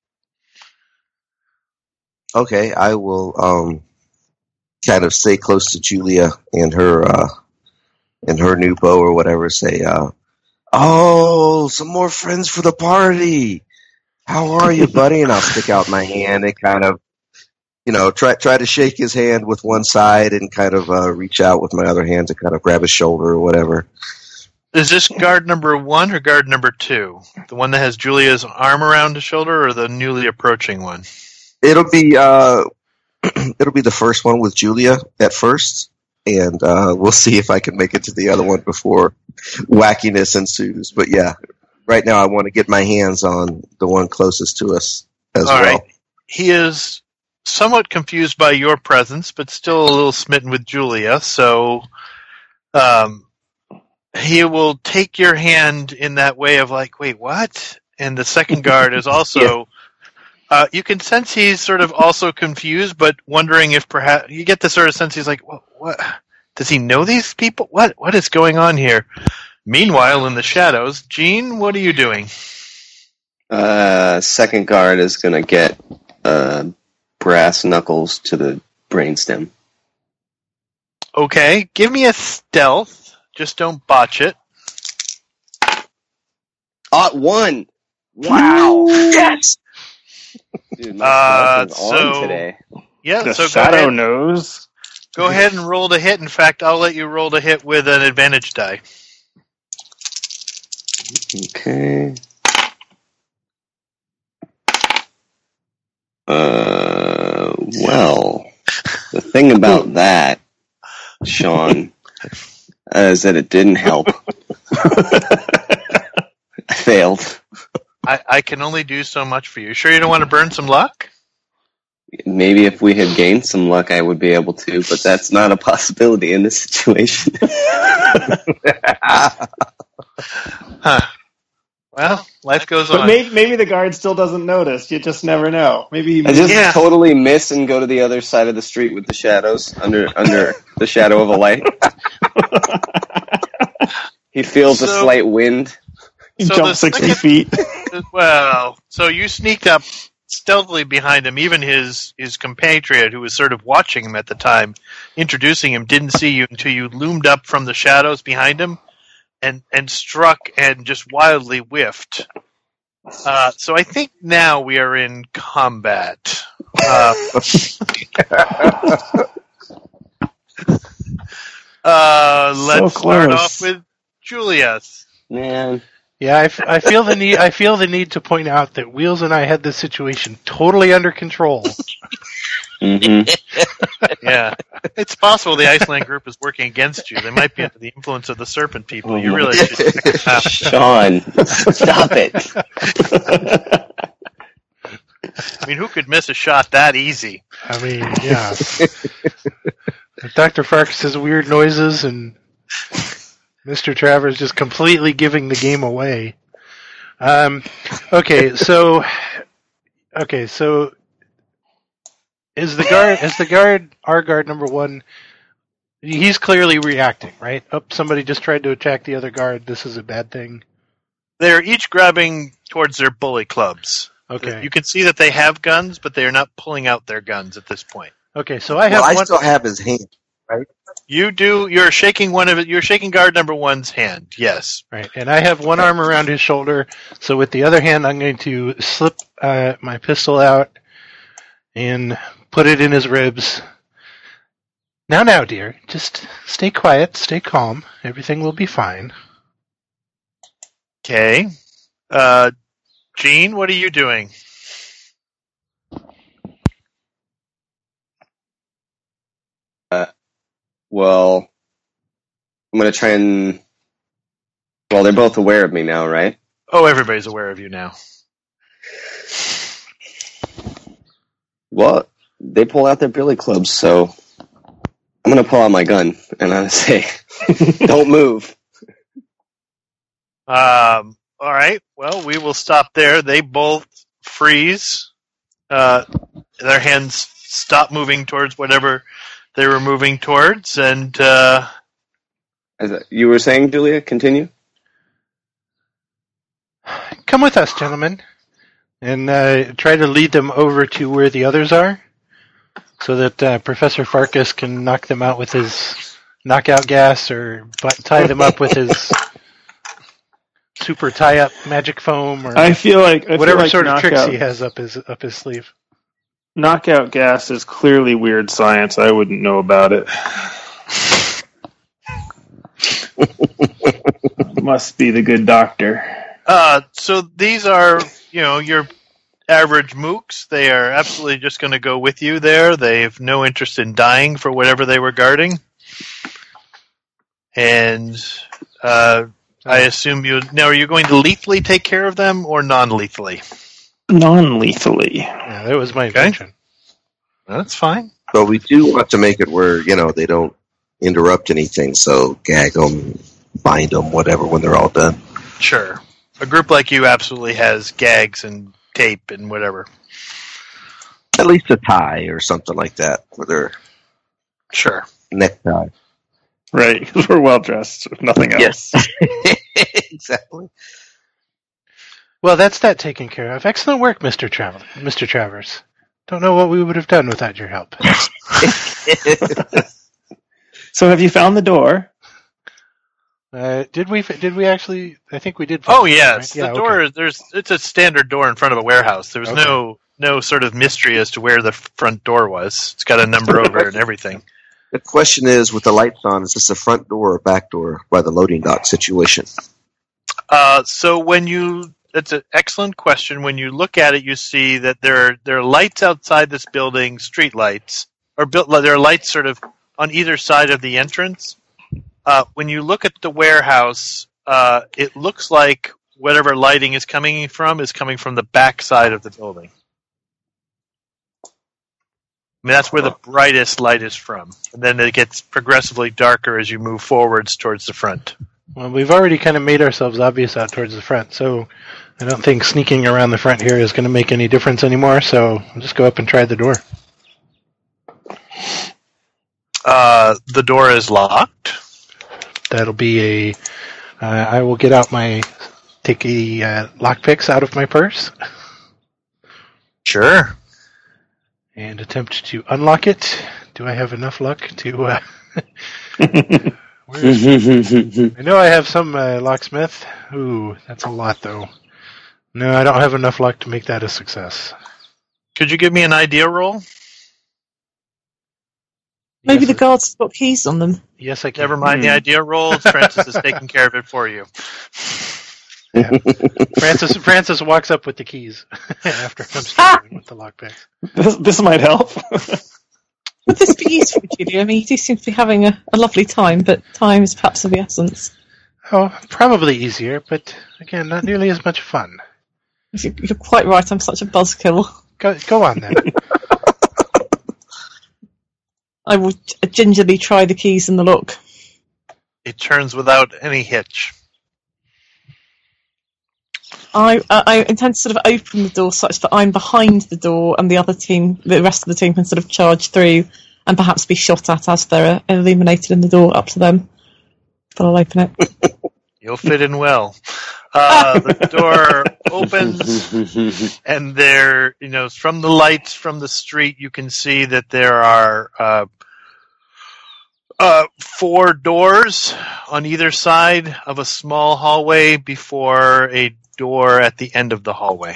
Okay, I will um, kind of stay close to Julia and her uh, in her new bow or whatever, say, uh, "Oh, some more friends for the party. How are you, buddy?" And I'll stick out my hand and kind of, you know, try try to shake his hand with one side and kind of uh, reach out with my other hand to kind of grab his shoulder or whatever. Is this guard number one or guard number two? The one that has Julia's arm around his shoulder, or the newly approaching one? It'll be uh, it'll be the first one with Julia at first, and uh, we'll see if I can make it to the other one before wackiness ensues. But yeah, right now I want to get my hands on the one closest to us as All well. right. He is somewhat confused by your presence, but still a little smitten with Julia, so um, he will take your hand in that way of like, wait, what? And the second guard is also... yeah. Uh, you can sense he's sort of also confused, but wondering if perhaps... You get the sort of sense he's like, what? what? Does he know these people? What? What is going on here? Meanwhile, in the shadows, Gene, what are you doing? Uh, second guard is going to get uh, brass knuckles to the brainstem. Okay, give me a stealth. Just don't botch it. Ah, one! Wow! Yes! Dude, my Uh, stealth is so- on today. Yeah, The so go shadow ahead, knows. go ahead and roll the hit. In fact, I'll let you roll the hit with an advantage die. Okay. Uh, well, the thing about that, Sean, is that it didn't help. I failed. I, I can only do so much for you. Sure you don't want to burn some luck? Maybe if we had gained some luck, I would be able to, but that's not a possibility in this situation. Huh. Well, life goes But on. maybe, maybe the guard still doesn't notice. You just never know. Maybe he I just Yeah. totally miss and go to the other side of the street with the shadows, under under the shadow of a light. He feels a So- slight wind. he So jumps the sixty second- feet. Well, so you sneaked up stealthily behind him. Even his, his compatriot, who was sort of watching him at the time, introducing him, didn't see you until you loomed up from the shadows behind him and, and struck and just wildly whiffed. Uh, so I think now we are in combat. Uh, uh, let's start close. off with Julius. Man. Yeah, I, f- I feel the need. I feel the need to point out that Wheels and I had this situation totally under control. hmm Yeah, it's possible the Iceland group is working against you. They might be under the influence of the serpent people. You really should check it out. Sean, stop it. I mean, who could miss a shot that easy? I mean, yeah. Doctor Farkas has weird noises, and Mister Travers just completely giving the game away. Um, okay, so, okay, so is the guard is the guard our guard number one? He's clearly reacting, right? Oh, somebody just tried to attack the other guard. This is a bad thing. They're each grabbing towards their bully clubs. Okay, You can see that they have guns, but they are not pulling out their guns at this point. okay. So I have Well, I one. still have his hand. You do. You're shaking one of it. You're shaking guard number one's hand. Yes. Right, and I have one arm around his shoulder, so with the other hand, I'm going to slip uh, my pistol out and put it in his ribs. Now, now, dear, just stay quiet, stay calm. Everything will be fine. Okay. Uh, Gene, what are you doing? Well, I'm going to try and... Well, they're both aware of me now, right? Oh, everybody's aware of you now. Well, they pull out their billy clubs, so I'm going to pull out my gun, and I'm going to say, don't move. Um, all right. Well, we will stop there. They both freeze. Uh, their hands stop moving towards whatever they were moving towards, and uh, As you were saying, Julia, continue? Come with us, gentlemen, and uh, try to lead them over to where the others are, so that uh, Professor Farkas can knock them out with his knockout gas or but tie them up with his super tie-up magic foam or I feel like I whatever feel like sort of tricks knockout, he has up his up his sleeve. knockout gas is clearly weird science. I wouldn't know about it. Must be the good doctor. Uh, so these are, you know, your average mooks. They are absolutely just going to go with you there. They have no interest in dying for whatever they were guarding. And uh, I assume you now are you going to lethally take care of them or non-lethally? Non-lethally. Yeah, that was my Okay. intention. That's fine. But we do want to make it where, you know, they don't interrupt anything, so gag them, bind them, whatever, when they're all done. Sure. A group like you absolutely has gags and tape and whatever. At least a tie or something like that for their Sure. necktie. Right, because we're well dressed, if nothing else. Yes. Exactly. Well, that's that taken care of. Excellent work, Mister Travel, Mister Travers. Don't know what we would have done without your help. So have you found the door? Uh, did we? Did we actually? I think we did. find Oh it, yes, right? the door. is There's it's a standard door in front of a warehouse. There was Okay. no no sort of mystery as to where the front door was. It's got a number over it and everything. The question is, with the lights on, is this a front door or back door by the loading dock situation? Uh, so when you, that's an excellent question. When you look at it, you see that there are, there are lights outside this building, street lights, or built, there are lights sort of on either side of the entrance. Uh, when you look at the warehouse, uh, it looks like whatever lighting is coming from is coming from the back side of the building. I mean, that's where the brightest light is from. And then it gets progressively darker as you move forwards towards the front. Well, we've already kind of made ourselves obvious out towards the front, so I don't think sneaking around the front here is going to make any difference anymore. So I'll just go up and try the door. Uh, the door is locked. That'll be a. Uh, I will get out my take a uh, lockpicks out of my purse Sure. and attempt to unlock it. Do I have enough luck to? Uh, where is I know I have some uh, locksmith. Ooh, that's a lot though. No, I don't have enough luck to make that a success. Could you give me an idea roll? Maybe Yes, the guards have got keys on them. Yes, I can. Never mind the idea roll. Francis is taking care of it for you. Yeah. Francis Francis walks up with the keys after I'm struggling with the lockpicks. This, this might help. Would this be useful, Julia? I mean, you do seem to be having a, a lovely time, but time is perhaps of the essence. Oh, probably easier, but again, not nearly as much fun. You're, you're quite right, I'm such a buzzkill. Go go on then. I will gingerly try the keys in the lock. It turns without any hitch. I, I I intend to sort of open the door such that I'm behind the door and the other team, the rest of the team can sort of charge through and perhaps be shot at as they're illuminated in the door, up to them. But I'll open it. You'll fit in well. Uh, the door opens, and there, you know, from the lights from the street, you can see that there are uh, uh, four doors on either side of a small hallway before a door at the end of the hallway.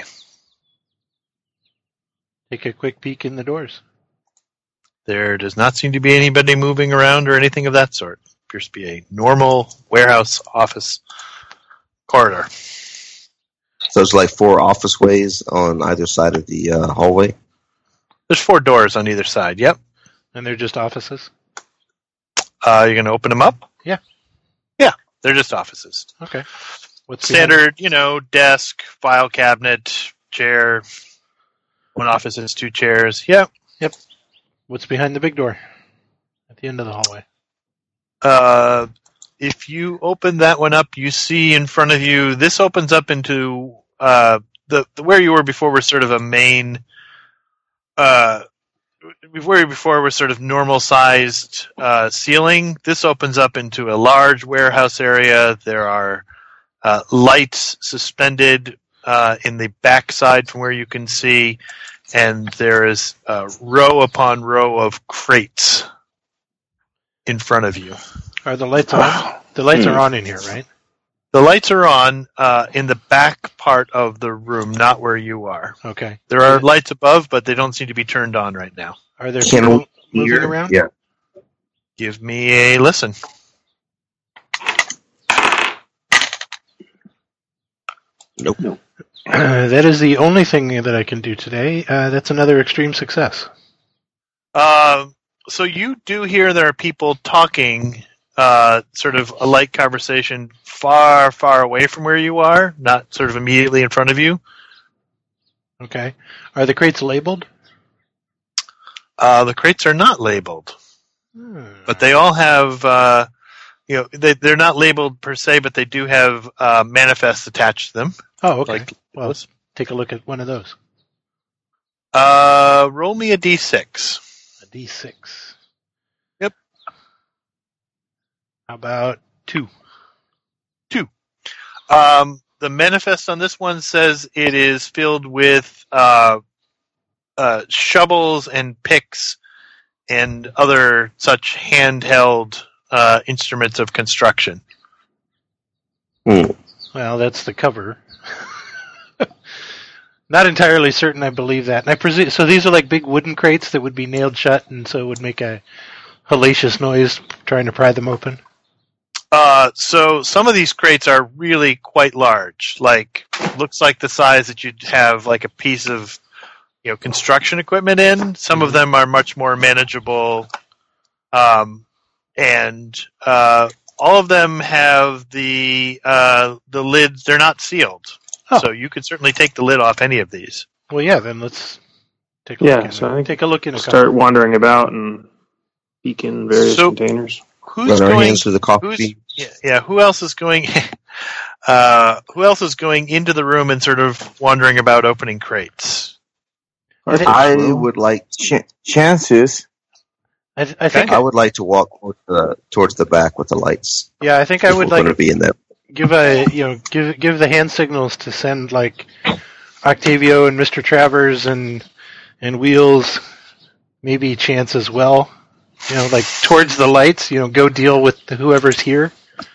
Take a quick peek in the doors. There does not seem to be anybody moving around or anything of that sort. Appears to be a normal warehouse office corridor. So there's like four office ways on either side of the uh, hallway. There's four doors on either side. Yep. And they're just offices? Uh, you're going to open them up? Yeah. Yeah, they're just offices. Okay. What's behind- Standard, you know, desk, file cabinet, chair. One office has two chairs. Yep. What's behind the big door at the end of the hallway? Uh, if you open that one up, you see in front of you, this opens up into uh, the, the where you were before was sort of a main, uh, where you before was sort of normal sized uh, ceiling. This opens up into a large warehouse area. There are uh, lights suspended uh, in the backside from where you can see, and there is uh, row upon row of crates. in front of you. Are the lights on? The lights Hmm. are on in here, right? The lights are on uh, in the back part of the room, not where you are. Okay. There are lights above, but they don't seem to be turned on right now. Are there Can people we moving hear? around? Yeah. Give me a listen. Nope. Uh, that is the only thing that I can do today. Uh, that's another extreme success. Uh, so you do hear there are people talking, uh, sort of a light conversation far, far away from where you are, not sort of immediately in front of you. Okay. Are the crates labeled? Uh, the crates are not labeled, Hmm. but they all have, uh, you know, they, they're not labeled per se, but they do have uh, manifests attached to them. Oh, okay. Like, well, let's take a look at one of those. uh, roll me a d six. A D six. Yep. How about two? Um, the manifest on this one says it is filled with uh, uh, shovels and picks and other such handheld uh, instruments of construction. Hmm. Well, that's the cover. Not entirely certain I believe that. And I presume so. These are like big wooden crates that would be nailed shut, and so it would make a hellacious noise trying to pry them open. Uh, so some of these crates are really quite large. Like, looks like the size that you'd have like a piece of, you know, construction equipment in. Some of them are much more manageable, um, and uh, all of them have the uh, the lids. They're not sealed, Oh. so you could certainly take the lid off any of these. Well, yeah. Then let's take a Yeah, look. In so I think take a look in a Start wandering about and peek in various So- containers. Who's Run our going? hands through the coffee Who's bean. yeah, yeah? Who else is going? uh, who else is going into the room and sort of wandering about opening crates? I think- I would like. Ch- chances. I, th- I think. I would like to walk towards the, towards the back with the lights. Yeah, I think I If would we're going like to be in there. give a you know give give the hand signals to send like Octavio and Mister Travers and and Wheels, maybe Chance as well. You know, like towards the lights. You know, go deal with whoever's here.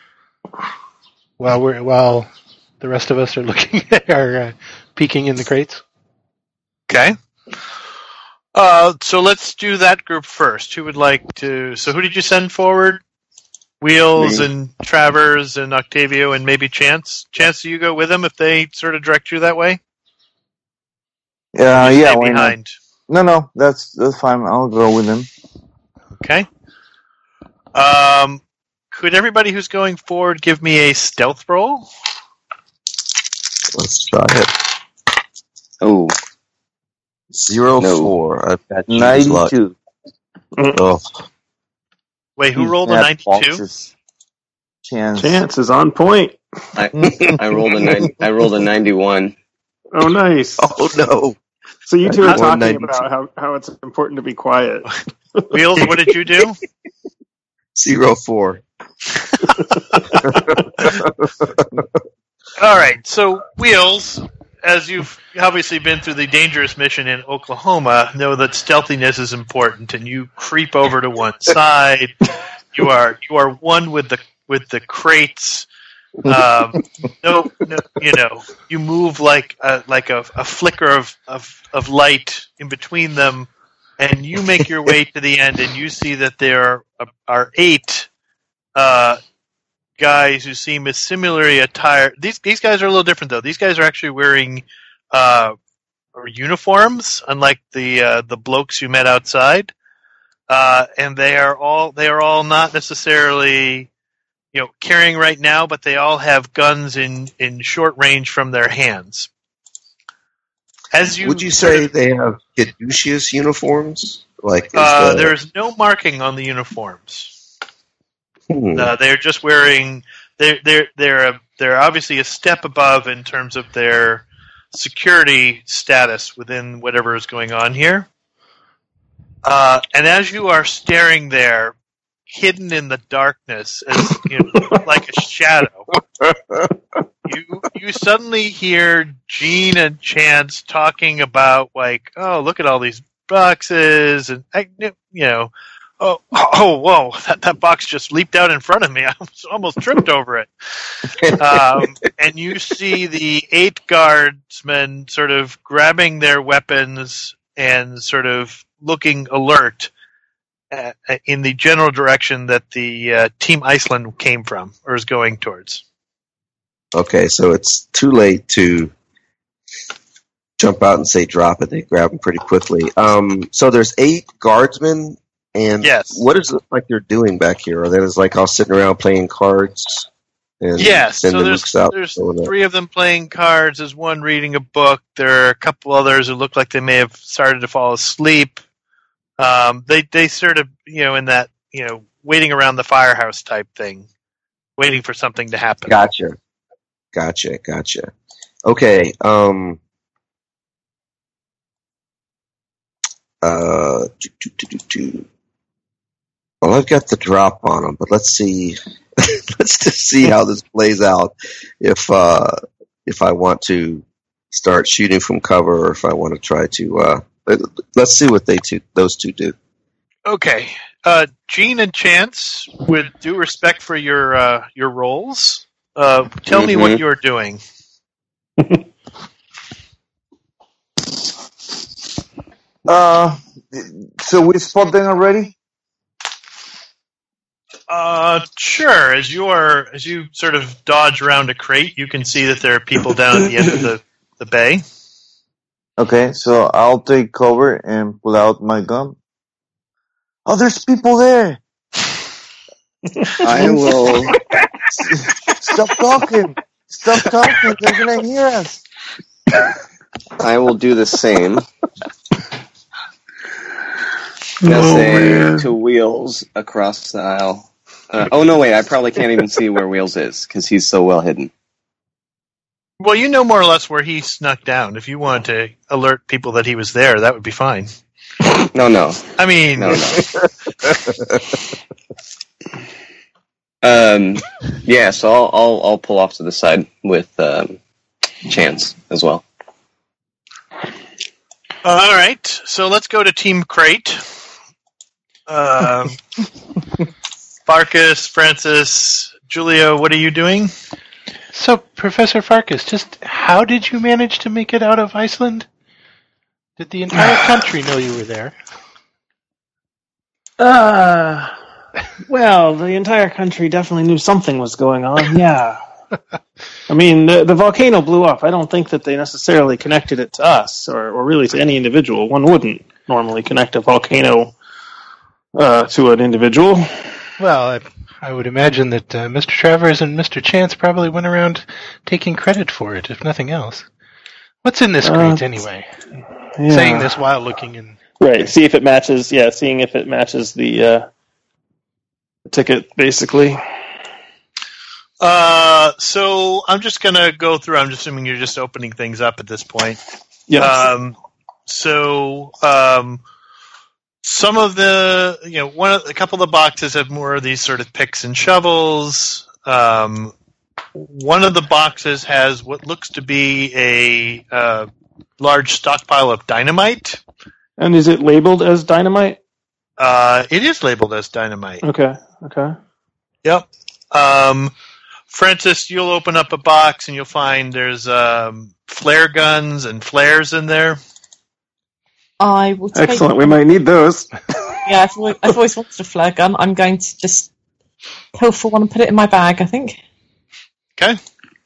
While we're while the rest of us are looking are uh, peeking in the crates. Okay. Uh, so let's do that group first. Who would like to? So who did you send forward? Wheels Me. and Travers and Octavio and maybe Chance. Chance, do you go with them if they sort of direct you that way? Yeah, You yeah. stay Why not? behind. No, no, that's that's fine. I'll go with them. Okay. Um, could everybody who's going forward give me a stealth roll? Let's try it. Oh, Zero No. four. I've got Judy's luck. Ninety-two. Oh, Wait, who He's rolled a got ninety-two? boxes. Chance. Chance is on point. I I rolled a nine, I rolled a ninety-one. Oh, nice. oh no. So you two are One talking ninety-two. about how, how it's important to be quiet. Wheels, what did you do? Zero four. All right, so Wheels, as you've obviously been through the dangerous mission in Oklahoma, know that stealthiness is important, and you creep over to one side. You are you are one with the with the crates. Um, no, no, you know, you move like a, like a, a flicker of, of of light in between them, and you make your way to the end, and you see that there are, are eight uh, guys who seem as similarly attired. These these guys are a little different though. These guys are actually wearing uh, uniforms, unlike the uh, the blokes you met outside, uh, and they are all they are all not necessarily, you know, carrying right now, but they all have guns in, in short range from their hands. As you Would you say they have caduceus uniforms? Like, is uh, the, there's no marking on the uniforms. Hmm. Uh, they're just wearing. They're they're they're a, they're obviously a step above in terms of their security status within whatever is going on here. Uh, and as you are staring there, hidden in the darkness, as you know, like a shadow, you you suddenly hear Gene and Chance talking about like, oh, look at all these boxes, and I, you know, Oh, oh, whoa! That that box just leaped out in front of me. I almost, almost tripped over it. Um, and you see the eight guardsmen sort of grabbing their weapons and sort of looking alert uh, in the general direction that the uh, Team Iceland came from or is going towards. Okay, so it's too late to jump out and say drop it. They grab them pretty quickly. Um, so there's eight guardsmen. And yes. What is it like they're doing back here? Are they just like all sitting around playing cards? And yes, so there's, out there's three of them playing cards. There's one reading a book. There are a couple others who look like they may have started to fall asleep. Um, they they sort of, you know, in that, you know, waiting around the firehouse type thing, waiting for something to happen. Gotcha. Gotcha, gotcha. Okay, um... Uh... Do, do, do, do, do. Well, I've got the drop on them, but let's see. Let's just see how this plays out. If uh, if I want to start shooting from cover, or if I want to try to, uh, let's see what they two, those two do. Okay, uh, Gene and Chance, with due respect for your uh, your roles, uh, tell mm-hmm. me what you're doing. uh, so we spot them already. Uh, sure. As you are, as you sort of dodge around a crate, you can see that there are people down at the end of the, the bay. Okay, so I'll take cover and pull out my gun. Oh, there's people there! I will... Stop talking! Stop talking! They're gonna hear us! I will do the same. Oh, Gonna say man. to Wheels across the aisle. Uh, oh, no, wait, I probably can't even see where Wheels is, because he's so well hidden. Well, you know more or less where he snuck down. If you wanted to alert people that he was there, that would be fine. No, no. I mean... No, no. um, yeah, so I'll, I'll, I'll pull off to the side with um, Chance as well. All right, so let's go to Team Crate. Um... Farkas, Francis, Julio, what are you doing? So, Professor Farkas, just how did you manage to make it out of Iceland? Did the entire country know you were there? Uh, well, the entire country definitely knew something was going on, yeah. I mean, the, the volcano blew up. I don't think that they necessarily connected it to us, or, or really to any individual. One wouldn't normally connect a volcano uh, to an individual. Well, I, I would imagine that uh, Mister Travers and Mister Chance probably went around taking credit for it, if nothing else. What's in this crate, uh, anyway? Yeah. Saying this while looking in... Right, see if it matches, yeah, seeing if it matches the, uh, the ticket, basically. Uh, so I'm just going to go through, I'm assuming you're just opening things up at this point. Yes. Um, so... Um, Some of the, you know, one of, a couple of the boxes have more of these sort of picks and shovels. Um, one of the boxes has what looks to be a uh, large stockpile of dynamite. And is it labeled as dynamite? Uh, it is labeled as dynamite. Okay, okay. Yep. Um, Francis, you'll open up a box and you'll find there's um, flare guns and flares in there. I will take Excellent, we might need those. Yeah, I've always, I've always wanted a flare gun. I'm going to just go for one and put it in my bag, I think. Okay.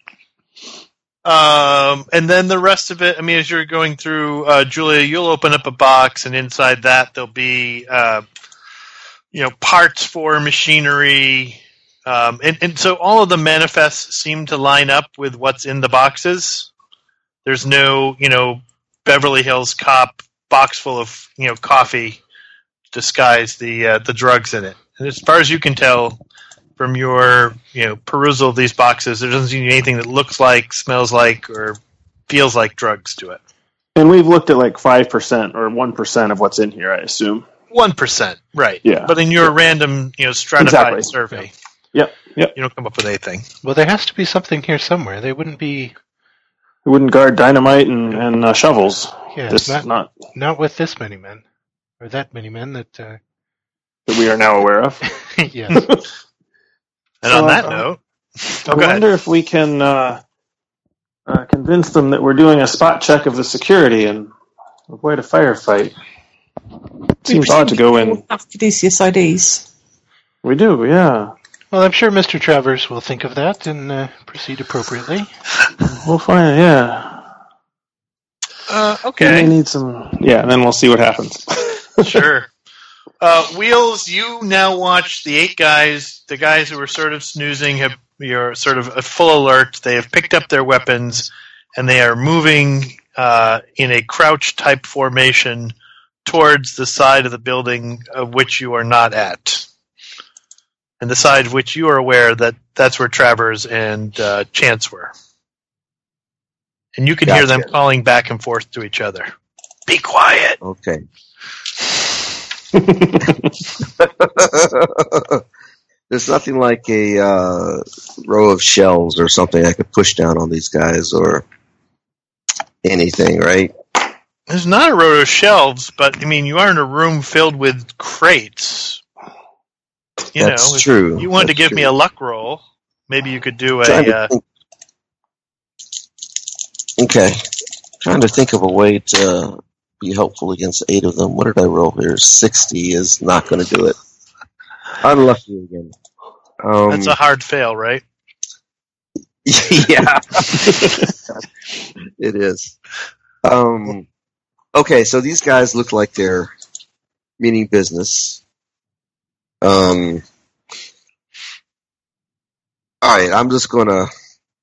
Um, and then the rest of it, I mean, as you're going through, uh, Julia, you'll open up a box, and inside that there'll be, uh, you know, parts for machinery. Um, and, and so all of the manifests seem to line up with what's in the boxes. There's no, you know, Beverly Hills Cop box full of, you know, coffee disguise the uh, the drugs in it. And as far as you can tell from your, you know, perusal of these boxes, there doesn't seem to be anything that looks like, smells like, or feels like drugs to it. And we've looked at like five percent or one percent of what's in here, I assume. one percent, right. Yeah. But in your yeah. random, you know, stratified exactly. survey, yep. Yep. you don't come up with anything. Well, there has to be something here somewhere. They wouldn't be... We wouldn't guard dynamite and, and uh, shovels. Yeah, this not, not not with this many men. Or that many men that... Uh... that we are now aware of. Yes. And So on that I- note, I oh, go ahead. wonder if we can uh, uh, convince them that we're doing a spot check of the security and avoid a firefight. Seems odd to go in. We have Caduceus I Ds. We do, yeah. Well, I'm sure Mister Travers will think of that and uh, proceed appropriately. We'll find, yeah. Uh, We may okay, need some, yeah, and then we'll see what happens. sure. Uh, Wheels, you now watch the eight guys, the guys who were sort of snoozing, have you're sort of at full alert. They have picked up their weapons, and they are moving uh, in a crouch-type formation towards the side of the building of which you are not at. And the side of which you are aware that that's where Travers and uh, Chance were. And you can hear them Gotcha. calling back and forth to each other. Be quiet! Okay. There's nothing like a uh, row of shelves or something I could push down on these guys or anything, right? There's not a row of shelves, but, I mean, you are in a room filled with crates. You That's know, if true. you wanted That's to give true. me a luck roll, maybe you could do a... Trying to Uh, think- Okay. Trying to think of a way to be helpful against eight of them. What did I roll here? sixty is not going to do it. Unlucky again. Um, that's a hard fail, right? yeah. It is. Um, okay, so these guys look like they're meaning business. Um, all right, I'm just going to...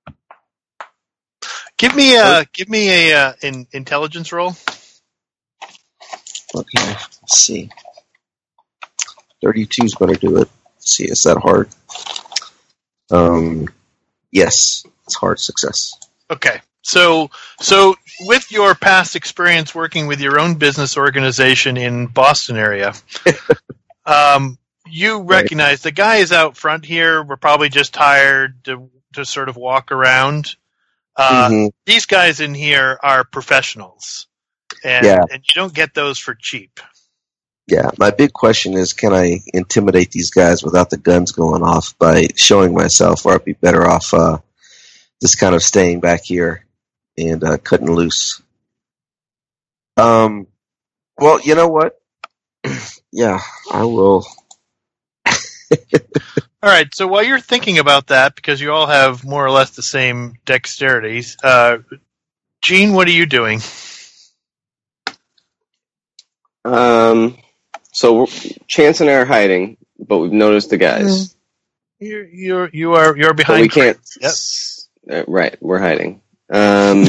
Give me a give me a uh, in, intelligence roll. Okay, let's see. thirty-two is going to do it. Let's see, is that hard? Um, yes, it's hard success. Okay, so so with your past experience working with your own business organization in Boston area, um, you recognize the guys out front here were probably just tired to to sort of walk around. Uh, Mhm. These guys in here are professionals, and, Yeah. and you don't get those for cheap. Yeah, my big question is, can I intimidate these guys without the guns going off by showing myself, or I'd be better off uh, just kind of staying back here and uh, cutting loose? Um, well, you know what? Yeah, I will. All right, so while you're thinking about that, because you all have more or less the same dexterities, uh, Gene, what are you doing? Um, so we're- Chance and I are hiding, but we've noticed the guys. You're you're you are you're But behind. we can't. Yep. Uh, right, we're hiding. Um,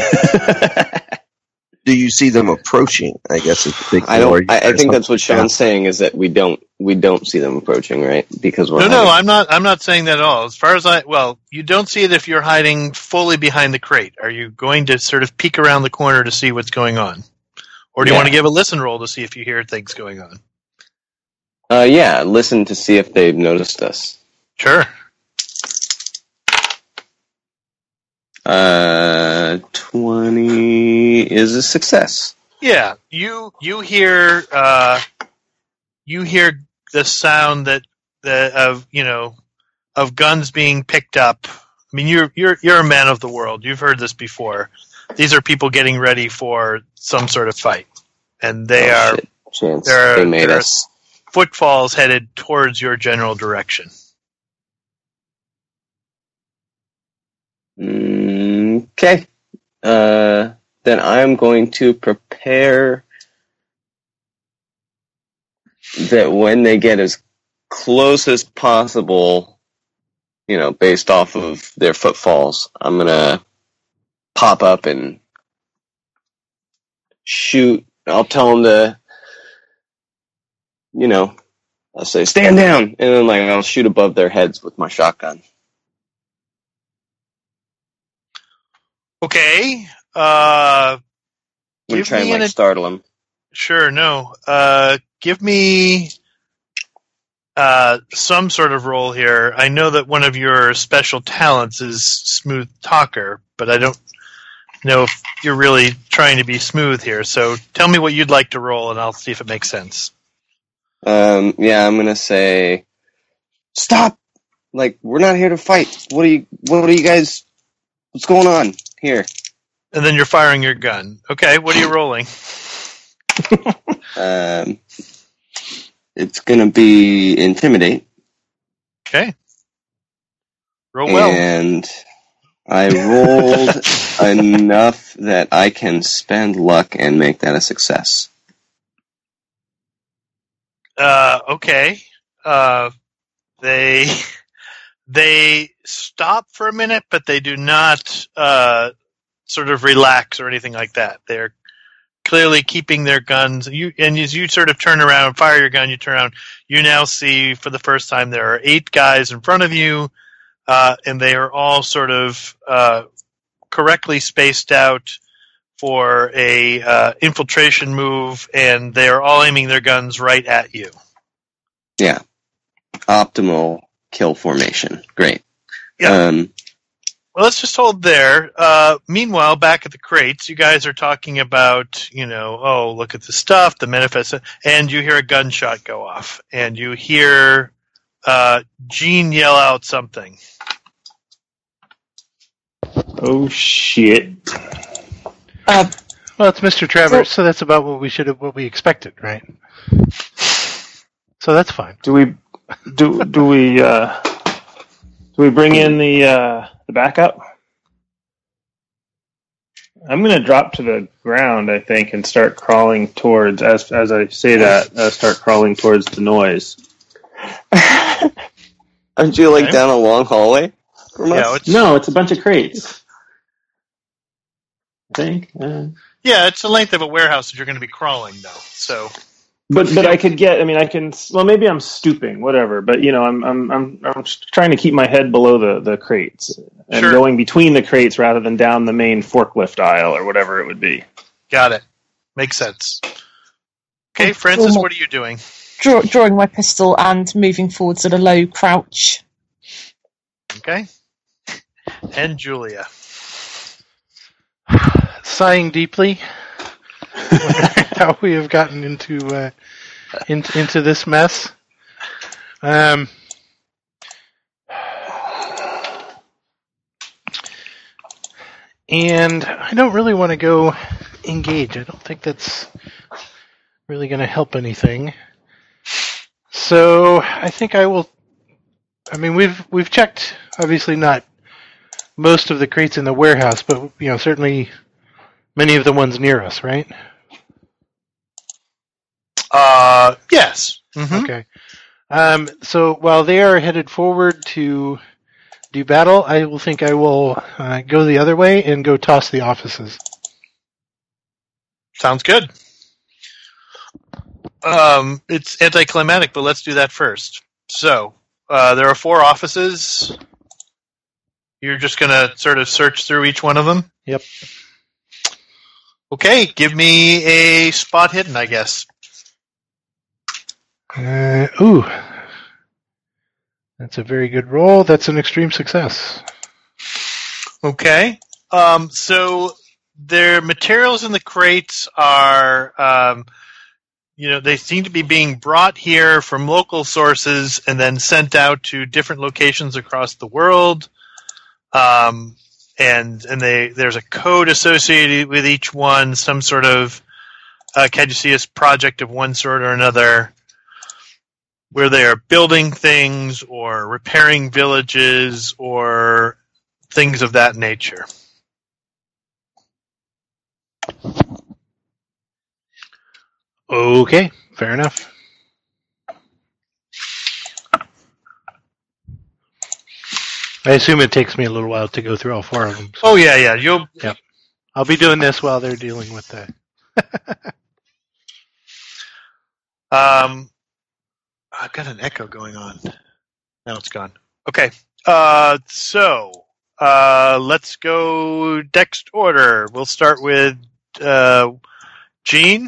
Do you see them approaching? I guess is the big I deal. Or don't. you I, I guys think don't- that's what Sean's saying is that we don't we don't see them approaching, right? Because we're No, no, hiding. I'm not. I'm not saying that at all. As far as I, well, you don't see it if you're hiding fully behind the crate. Are you going to sort of peek around the corner to see what's going on, or do you Yeah. want to give a listen roll to see if you hear things going on? Uh, yeah, listen to see if they've noticed us. Sure. Uh, twenty is a success. Yeah, you you hear uh, you hear the sound that the of you know of guns being picked up. I mean, you're you're you're a man of the world. You've heard this before. These are people getting ready for some sort of fight, and they Oh, are shit. Chance. there are- They made there are- us. footfalls headed towards your general direction. Okay. Uh, then I'm going to prepare that when they get as close as possible, you know, based off of their footfalls, I'm gonna pop up and shoot. I'll tell them to, you know, I'll say, stand down, and then like I'll shoot above their heads with my shotgun. Okay. Uh, I'm gonna Give try and me like an- startle them. sure. No. Uh, give me uh, some sort of role here. I know that one of your special talents is smooth talker, but I don't know if you're really trying to be smooth here. So tell me what you'd like to roll, and I'll see if it makes sense. Um, yeah, I'm gonna say, stop! Like, we're not here to fight. What are you? What are you guys? What's going on here? And then you're firing your gun. Okay, what are you rolling? Um, it's gonna be intimidate. Okay. Roll well. And I rolled enough that I can spend luck and make that a success. Uh, okay. Uh, they they stop for a minute, but they do not uh, sort of relax or anything like that. They're clearly keeping their guns. You and as you sort of turn around and fire your gun, you turn around. You now see for the first time there are eight guys in front of you, uh, and they are all sort of uh, correctly spaced out for a uh, infiltration move, and they are all aiming their guns right at you. Yeah. Optimal kill formation. Great. Yeah. Um, Well, let's just hold there. Uh, meanwhile, back at the crates, you guys are talking about, you know, oh, look at the stuff, the manifest, and you hear a gunshot go off, and you hear uh, Gene yell out something. Oh shit! Uh, Well, it's Mister Travers, so that's about what we should have, what we expected, right? So that's fine. Do we do do we uh, do we bring in the uh, the backup? I'm going to drop to the ground, I think, and start crawling towards. As as I say that, uh, start crawling towards the noise. aren't you like Okay. down a long hallway from Yeah, us? it's, No, it's a bunch of crates. I think. Uh, yeah, it's the length of a warehouse that you're going to be crawling, though. So, But but I could get. I mean, I can. Well, maybe I'm stooping, whatever. But you know, I'm I'm I'm I'm trying to keep my head below the, the crates and Sure. going between the crates rather than down the main forklift aisle or whatever it would be. got it. Makes sense. Okay, Francis, what are you doing? draw, drawing my pistol and moving forwards at a low crouch. Okay. And Julia. Sighing deeply, wondering how we have gotten into uh, in, into this mess. Um, and I don't really want to go engage. I don't think that's really going to help anything. So I think I will. I mean, we've we've checked. Obviously, not most of the crates in the warehouse, but you know, certainly many of the ones near us, right? Uh, yes. Mm-hmm. Okay. Um, so while they are headed forward to do battle, I will think I will uh, go the other way and go toss the offices. Sounds good. Um, it's anticlimactic, but let's do that first. So, uh, there are four offices. You're just going to sort of search through each one of them? Yep. Okay, give me a spot hidden, I guess. Uh, ooh. That's a very good roll. That's an extreme success. Okay. Um, so their materials in the crates are, um, you know, they seem to be being brought here from local sources and then sent out to different locations across the world. Um, and and they there's a code associated with each one, some sort of uh, Caduceus project of one sort or another, where they are building things or repairing villages or things of that nature. Okay, fair enough. I assume it takes me a little while to go through all four of them. So Oh yeah, yeah. You'll I'll be doing this while they're dealing with the... um I've got an echo going on. Now it's gone. Okay. Uh so uh let's go next order. We'll start with uh Gene.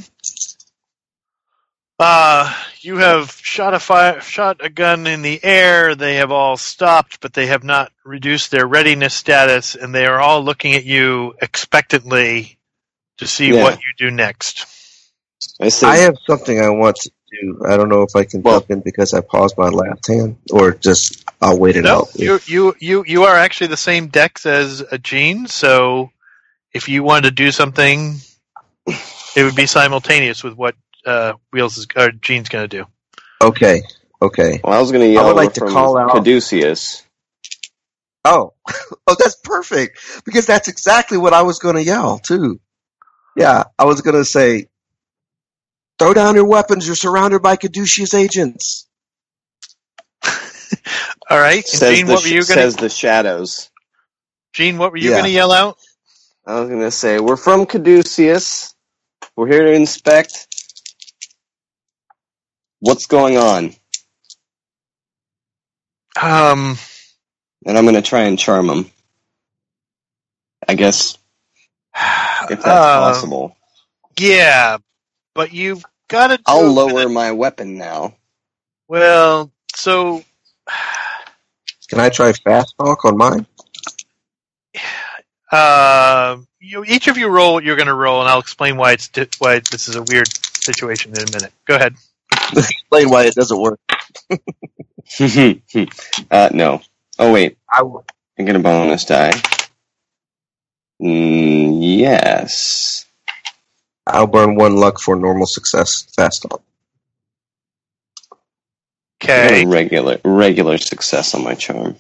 Uh, you have shot a fire, shot a gun in the air. They have all stopped, but they have not reduced their readiness status, and they are all looking at you expectantly to see Yeah. what you do next. I say, I have something I want to do. I don't know if I can Well- jump in because I paused my left hand, or just I'll wait it No, out. you you you you are actually the same dex as a Gene. So if you wanted to do something, it would be simultaneous with what uh, Wheels is or Gene's going to do. Okay, okay. Well, I was going to I yell would like to from call out- Caduceus. Oh, oh, that's perfect because that's exactly what I was going to yell too. Yeah, I was going to say, "Throw down your weapons! You're surrounded by Caduceus agents." All right, and Says Gene, the, what were you going says to the shadows. Gene? What were you Yeah. going to yell out? I was going to say, we're from Caduceus. We're here to inspect. What's going on? Um, And I'm going to try and charm him. I guess, if that's uh, possible. Yeah, but you've got to. I'll lower my weapon now. Well, so Can I try fast talk on mine? uh, you each of you roll what you're going to roll, and I'll explain why it's di- why this is a weird situation in a minute. Go ahead. Explain why it doesn't work. uh, no. Oh, wait. I w- I get a bonus die. Mm, yes. I'll burn one luck for normal success. Fast talk. I got Okay. a regular, regular success on my charm.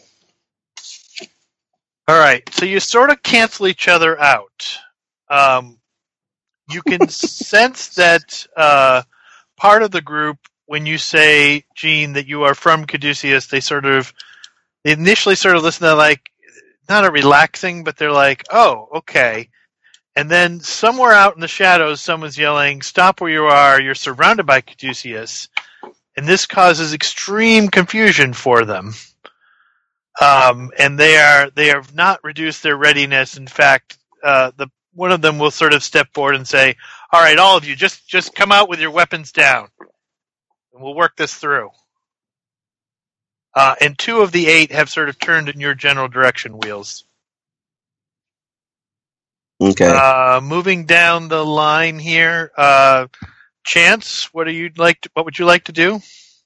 All right. So you sort of cancel each other out. Um, you can sense that uh, part of the group, when you say, Gene, that you are from Caduceus, they sort of they initially sort of listen to like not a relaxing, but they're like, oh, okay. And then somewhere out in the shadows, someone's yelling, "Stop where you are! You're surrounded by Caduceus," and this causes extreme confusion for them. Um, and they are they have not reduced their readiness. In fact, uh, the one of them will sort of step forward and say, "All right, all of you, just just come out with your weapons down, and we'll work this through." Uh, and two of the eight have sort of turned in your general direction, Wheels. Okay. Uh, moving down the line here, uh, Chance, what do you like? To, what would you like to do?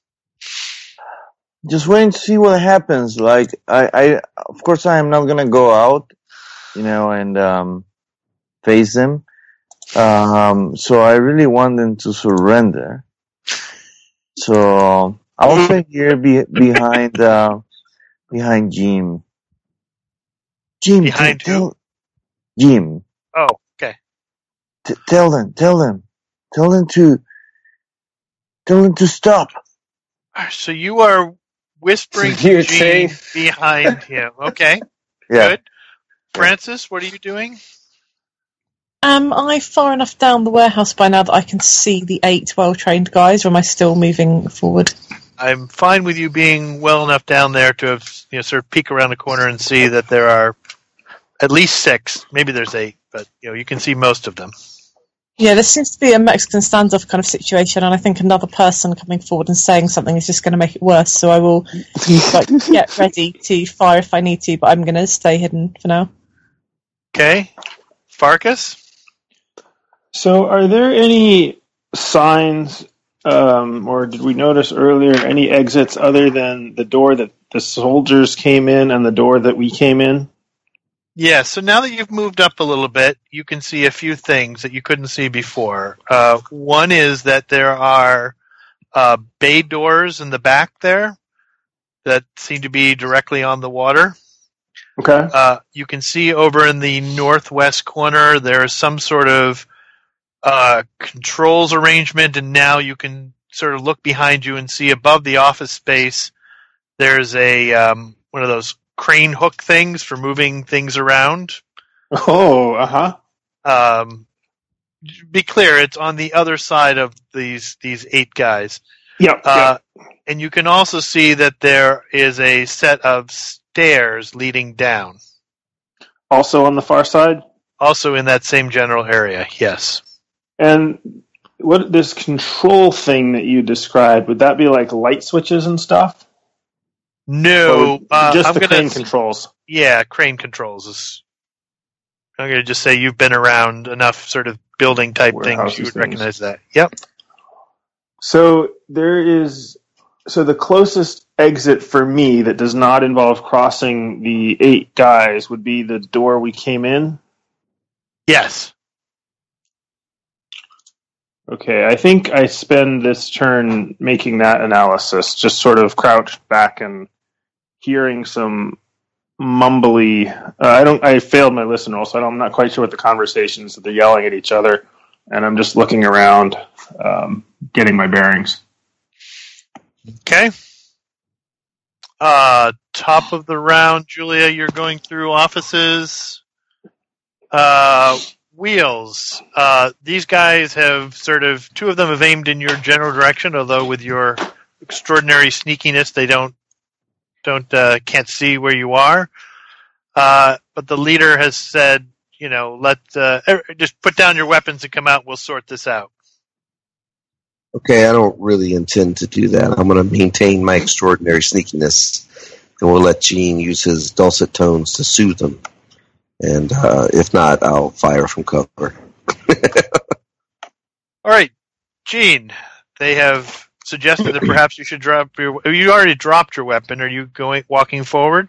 Just waiting to see what happens. Like, I, I, of course, I am not gonna go out, you know, and um, face them. Um, so I really want them to surrender. So I will stay here be, behind, uh, behind Jim. Jim, Behind tell, who? tell Jim. Oh, okay. T- tell them, tell them, tell them to, tell them to stop. So you are whispering So you're to Gene saying- behind him. Okay, Yeah. good. Francis, what are you doing? Am I far enough down the warehouse by now that I can see the eight well-trained guys, or am I still moving forward? I'm fine with you being well enough down there to have, you know, sort of peek around the corner and see that there are at least six. Maybe there's eight, but you know you can see most of them. Yeah, there seems to be a Mexican standoff kind of situation, and I think another person coming forward and saying something is just going to make it worse. So I will like, get ready to fire if I need to, but I'm going to stay hidden for now. Okay, Farkas. So, are there any signs, um, or did we notice earlier any exits other than the door that the soldiers came in and the door that we came in? Yeah, so now that you've moved up a little bit, you can see a few things that you couldn't see before. Uh, one is that there are uh, bay doors in the back there that seem to be directly on the water. Okay. Uh, you can see over in the northwest corner there is some sort of uh, controls arrangement, and now you can sort of look behind you and see above the office space there's a um, one of those crane hook things for moving things around. Oh, uh huh. Um, be clear, it's on the other side of these these eight guys. Yep. Uh, and you can also see that there is a set of stairs leading down. Also on the far side. Also in that same general area, yes. And what this control thing that you described, would that be like light switches and stuff? No, Or uh, just I'm the gonna, crane controls. Yeah, crane controls is. I'm going to just say you've been around enough sort of building type things, Warehouses you would things. recognize that. Yep. So there is. So the closest exit for me that does not involve crossing the eight guys would be the door we came in. Yes. Okay, I think I spend this turn making that analysis, just sort of crouched back and hearing some mumbly. Uh, I don't. I failed my listen roll, so I don't, I'm not quite sure what the conversations that they're yelling at each other, and I'm just looking around, um, getting my bearings. Okay. Uh, top of the round, Julia, you're going through offices. Uh, Wheels. Uh, these guys have sort of, two of them have aimed in your general direction, although with your extraordinary sneakiness, they don't, don't, uh, can't see where you are. Uh, but the leader has said, you know, let, uh, just put down your weapons and come out, we'll sort this out. Okay, I don't really intend to do that. I'm going to maintain my extraordinary sneakiness, and we'll let Gene use his dulcet tones to soothe them. And uh, if not, I'll fire from cover. All right, Gene. They have suggested that perhaps you should drop your. You already dropped your weapon. Are you going walking forward?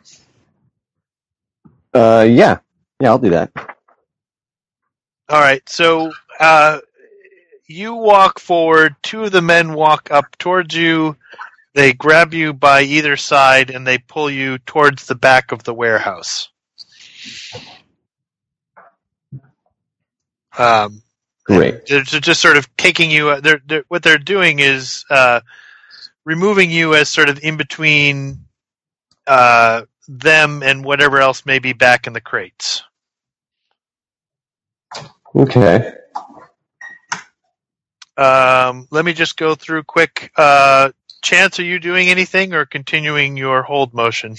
Uh, yeah, yeah, I'll do that. All right. So uh, you walk forward. Two of the men walk up towards you. They grab you by either side and they pull you towards the back of the warehouse. Um, Great. They're just sort of taking you. They're, they're, what they're doing is uh, removing you as sort of in between uh, them and whatever else may be back in the crates. Okay. Um, let me just go through quick. Uh, Chance, are you doing anything or continuing your hold motion?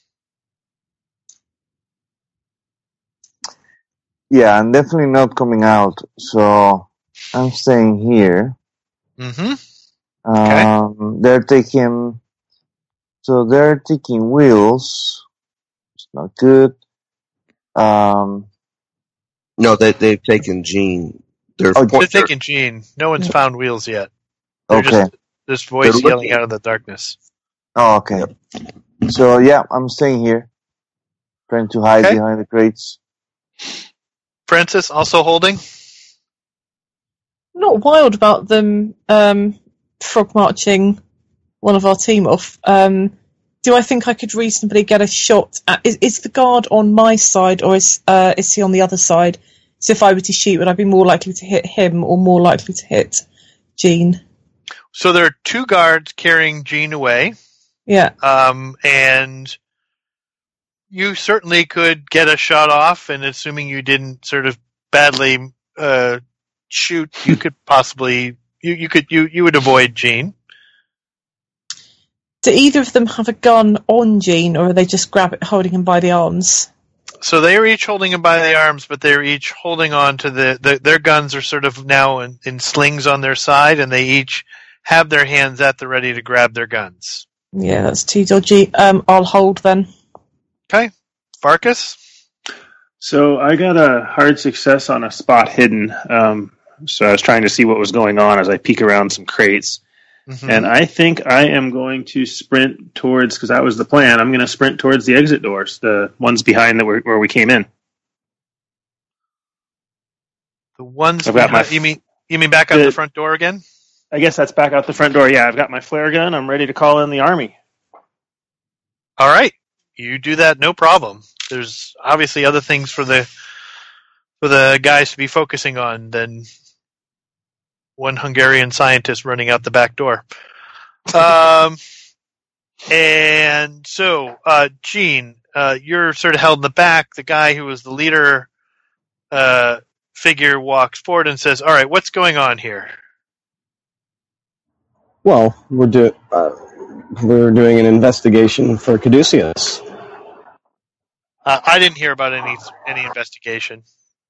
Yeah, I'm definitely not coming out, so I'm staying here. Mm-hmm. Um, Okay. They're taking, so they're taking Wheels. It's not good. Um, No, they, they've taken Gene. They're, Oh, They're they're, thinking Gene. No one's found Wheels yet. They're okay. just this voice They're yelling looking. out of the darkness. Oh, okay. So yeah, I'm staying here, trying to hide Okay. behind the crates. Francis also holding? Not wild about them um, frog marching one of our team off. Um, do I think I could reasonably get a shot at... Is, is the guard on my side, or is uh, is he on the other side? So if I were to shoot, would I be more likely to hit him or more likely to hit Gene? So there are two guards carrying Gene away. Yeah. Um, and you certainly could get a shot off, and assuming you didn't sort of badly uh, shoot, you could possibly... You, you could you, you would avoid Gene. Do either of them have a gun on Gene, or are they just grab it, holding him by the arms? So they are each holding him by the arms, but they're each holding on to the, the their guns are sort of now in, in slings on their side, and they each have their hands at the ready to grab their guns. Yeah, that's too dodgy. Um, I'll hold then. Okay. Farkas? So I got a hard success on a spot hidden. Um, so I was trying to see what was going on as I peek around some crates. Mm-hmm. And I think I am going to sprint towards, because that was the plan, I'm going to sprint towards the exit doors, the ones behind the, where, where we came in. The ones I've got behind, my- you mean you mean back out the- the front door again? I guess that's back out the front door. Yeah, I've got my flare gun. I'm ready to call in the army. All right. You do that, no problem. There's obviously other things for the for the guys to be focusing on than one Hungarian scientist running out the back door. Um, and so, uh, Gene, uh, you're sort of held in the back. The guy who was the leader uh, figure walks forward and says, "All right, what's going on here?" Well, we're do uh, we're doing an investigation for Caduceus. Uh, I didn't hear about any any investigation.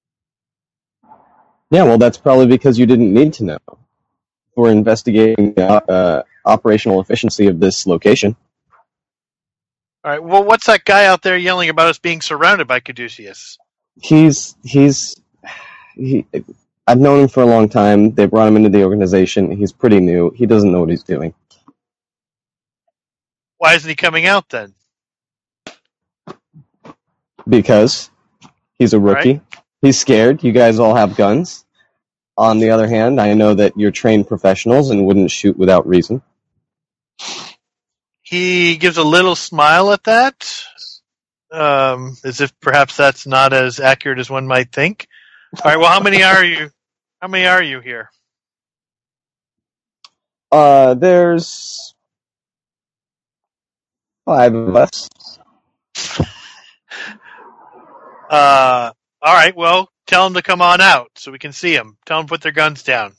Yeah, well, that's probably because you didn't need to know. We're investigating the uh, operational efficiency of this location. All right. Well, what's that guy out there yelling about us being surrounded by Caduceus? He's he's he. I've known him for a long time. They brought him into the organization. He's pretty new. He doesn't know what he's doing. Why isn't he coming out then? Because he's a rookie. Right. He's scared. You guys all have guns. On the other hand, I know that you're trained professionals and wouldn't shoot without reason. He gives a little smile at that, um, as if perhaps that's not as accurate as one might think. All right. Well, how many are you? How many are you here? Uh, there's five of us. Uh, all right. Well, tell them to come on out so we can see them. Tell them to put their guns down.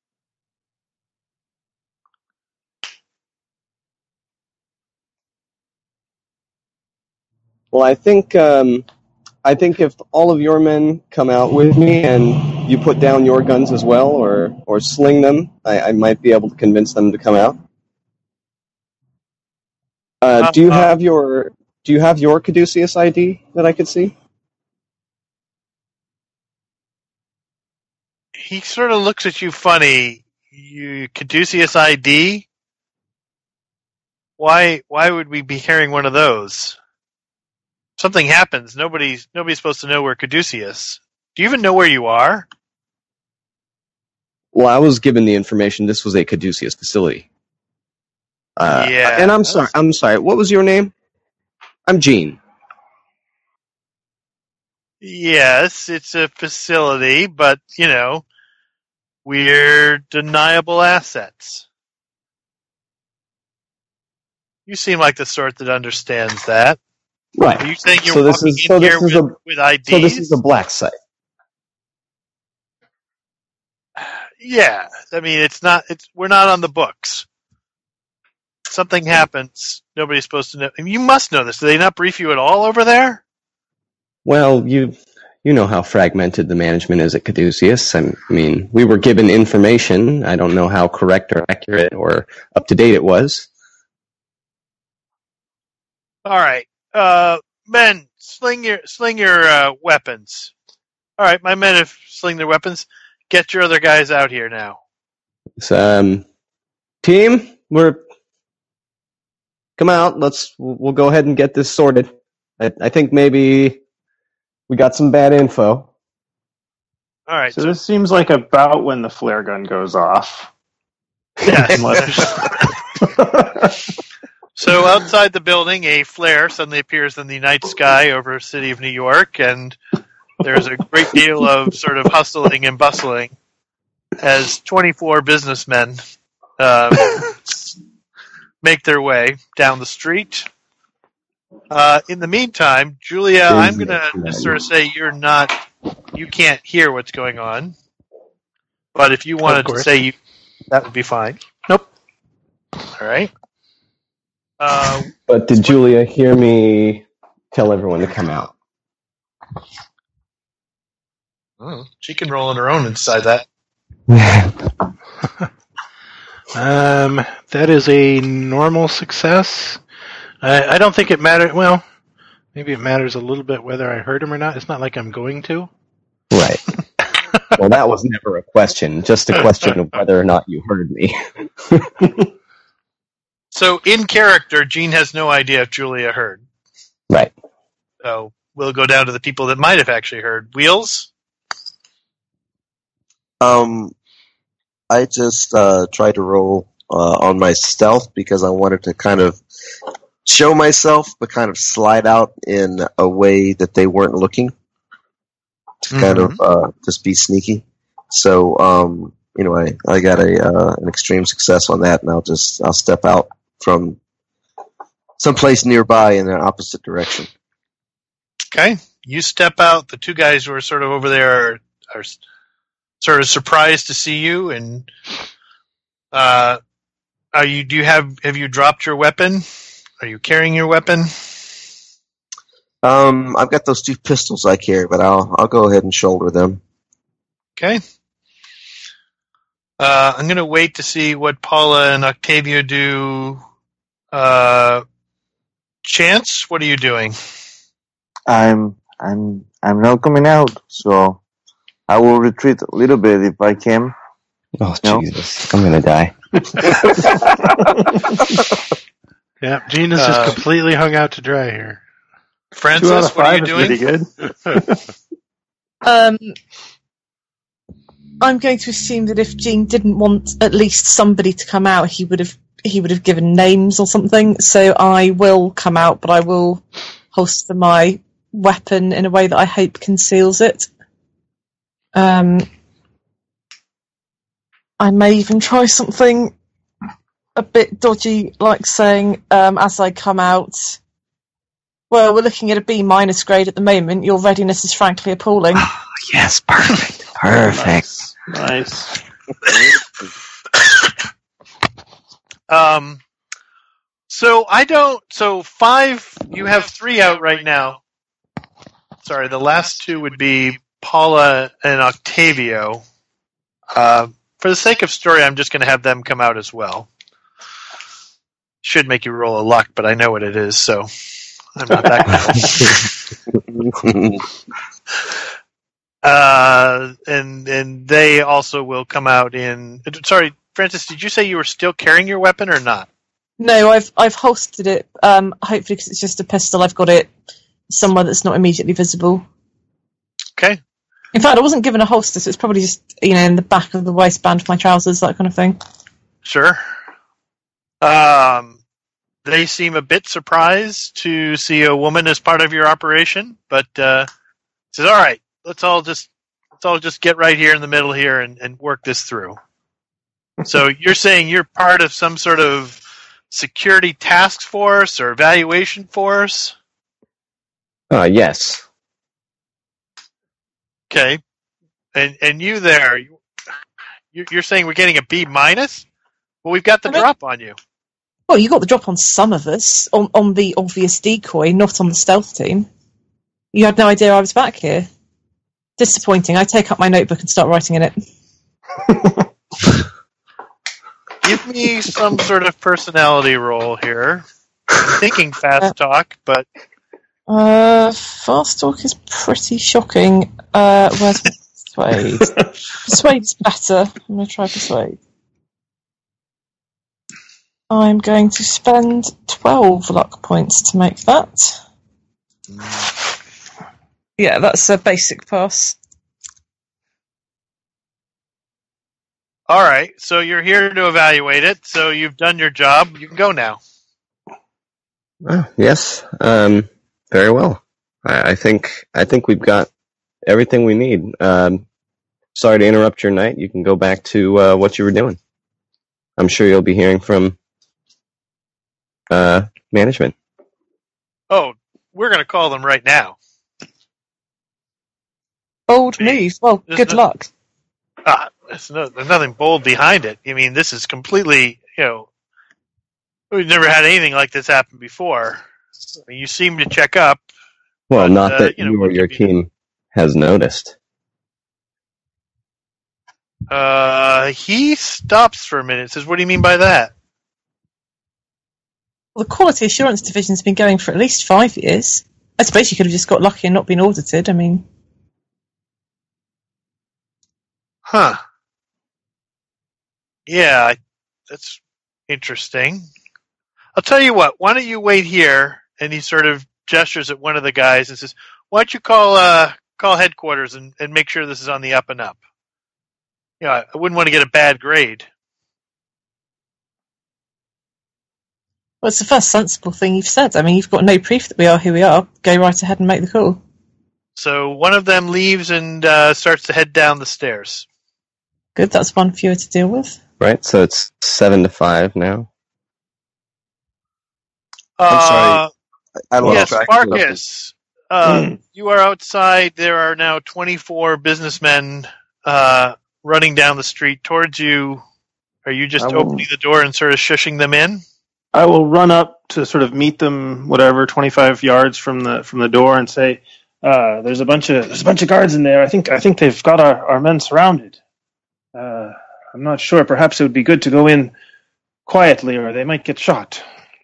Well, I think um, I think if all of your men come out with me and you put down your guns as well, or or sling them, I, I might be able to convince them to come out. Uh, do you Uh, have your Do you have your Caduceus I D that I could see? He sort of looks at you funny. You Caduceus I D? Why? Why would we be carrying one of those? Something happens. Nobody's nobody's supposed to know we're Caduceus. Do you even know where you are? Well, I was given the information this was a Caduceus facility. Uh, Yeah, and I'm sorry. I'm sorry. What was your name? I'm Gene. Yes, it's a facility, but you know, we're deniable assets. You seem like the sort that understands that. Right. Are you saying you're So this walking is in so this here is with, a with I Ds? so this is a black site. Yeah, I mean, it's not. It's we're not on the books. Something happens. Nobody's supposed to know. I mean, you must know this. Do they not brief you at all over there? Well, you you know how fragmented the management is at Caduceus. I mean, we were given information. I don't know how correct or accurate or up to date it was. All right, uh, men, sling your sling your uh, weapons. All right, my men have sling their weapons. Get your other guys out here now. So, um, team, we're come out. Let's we'll go ahead and get this sorted. I, I think maybe we got some bad info. All right, So so, this seems like about when the flare gun goes off. yes. Unless- So outside the building, a flare suddenly appears in the night sky over the city of New York, and there's a great deal of sort of hustling and bustling as twenty-four businessmen uh, make their way down the street. Uh, in the meantime, Julia, I'm going to just sort of say you're not, you can't hear what's going on, but if you wanted to course. say you, that would be fine. Nope. All right. Uh, But did Julia hear me tell everyone to come out? oh, she can roll on her own inside that. Um, that is a normal success. I, I don't think it matters. Well, maybe it matters a little bit whether I heard him or not. It's not like I'm going to. Right. Well, that was never a question. Just a question of whether or not you heard me. So, in character, Gene has no idea if Julia heard. Right. So, we'll go down to the people that might have actually heard. Wheels? Um, I just uh, tried to roll uh, on my stealth because I wanted to kind of show myself, but kind of slide out in a way that they weren't looking to kind of uh, just be sneaky. So, um, anyway, I got a uh, an extreme success on that, and I'll just I'll step out from someplace nearby in the opposite direction. Okay. You step out. The two guys who are sort of over there are, are sort of surprised to see you. And uh, are you? Do you have? Have you dropped your weapon? Are you carrying your weapon? Um, I've got those two pistols I carry, but I'll I'll go ahead and shoulder them. Okay. Uh, I'm going to wait to see what Paula and Octavia do. Uh, Chance, what are you doing? I'm I'm I'm not coming out, so I will retreat a little bit if I can. Oh, No? Jesus. I'm going to die. Yeah, Gene is Uh, just completely hung out to dry here. Two out Francis, of what are you five is doing? pretty good. Um, I'm going to assume that if Gene didn't want at least somebody to come out, he would have he would have given names or something. So I will come out, but I will holster my weapon in a way that I hope conceals it. Um, I may even try something a bit dodgy, like saying, um, as I come out, well, we're looking at a B minus grade at the moment. Your readiness is frankly appalling. Yes, perfect. Perfect. Nice. Um, so I don't. So five. You have three out right now. Sorry, the last two would be Paula and Octavio. Uh, for the sake of story, I'm just going to have them come out as well. Should make you roll a luck, but I know what it is, so I'm not that good. uh, and and they also will come out in. Sorry, Francis, did you say you were still carrying your weapon or not? No, I've I've holstered it. Um, hopefully, because it's just a pistol, I've got it somewhere that's not immediately visible. Okay. In fact, I wasn't given a holster, so it's probably just, you know, in the back of the waistband of my trousers, that kind of thing. Sure. Um, they seem a bit surprised to see a woman as part of your operation, but uh, says, "All right, let's all just let's all just get right here in the middle here and, and work this through." So you're saying you're part of some sort of security task force or evaluation force? Uh, yes. Okay. And and you there, you- you're saying we're getting a B minus? Well, we've got the I mean- drop on you. Well, you got the drop on some of us, on, on the obvious decoy, not on the stealth team. You had no idea I was back here. Disappointing. I take up my notebook and start writing in it. Give me some sort of personality roll here. I'm thinking fast talk, but Uh, fast talk is pretty shocking. Uh, where's persuade? Persuade's better. I'm going to try persuade. I'm going to spend twelve luck points to make that. Yeah, that's a basic pass. all right. So you're here to evaluate it. So you've done your job. You can go now. Oh, yes. Um, very well. I, I think I think we've got everything we need. Um, sorry to interrupt your night. You can go back to uh, what you were doing. I'm sure you'll be hearing from uh, management. Oh, we're going to call them right now. Bold move. Well, There's good no- luck. Ah, there's, no, there's nothing bold behind it. I mean, this is completely, you know, we've never had anything like this happen before. I mean, you seem to check up. Well, But, not uh, that you know, you or what your could be- team has noticed. Uh, he stops for a minute and says, what do you mean by that? Well, the quality assurance division's been going for at least five years. I suppose you could have just got lucky and not been audited. I mean, Huh. Yeah, I- that's interesting. I'll tell you what, why don't you wait here? And he sort of gestures at one of the guys and says, why don't you call uh, call headquarters and, and make sure this is on the up and up? Yeah, I wouldn't want to get a bad grade. well, it's the first sensible thing you've said. I mean, you've got no proof that we are who we are. Go right ahead and make the call. So one of them leaves and uh, starts to head down the stairs. Good, that's one fewer to deal with. Right? So it's seven to five now. I'm sorry. Uh, I lost yes, track. Marcus, uh, you are outside. There are now twenty-four businessmen uh, running down the street towards you. Are you just I will- opening the door and sort of shushing them in? I will run up to sort of meet them, whatever, twenty-five yards from the from the door, and say, uh, "There's a bunch of there's a bunch of guards in there. I think I think they've got our, our men surrounded. Uh, I'm not sure. Perhaps it would be good to go in quietly, or they might get shot."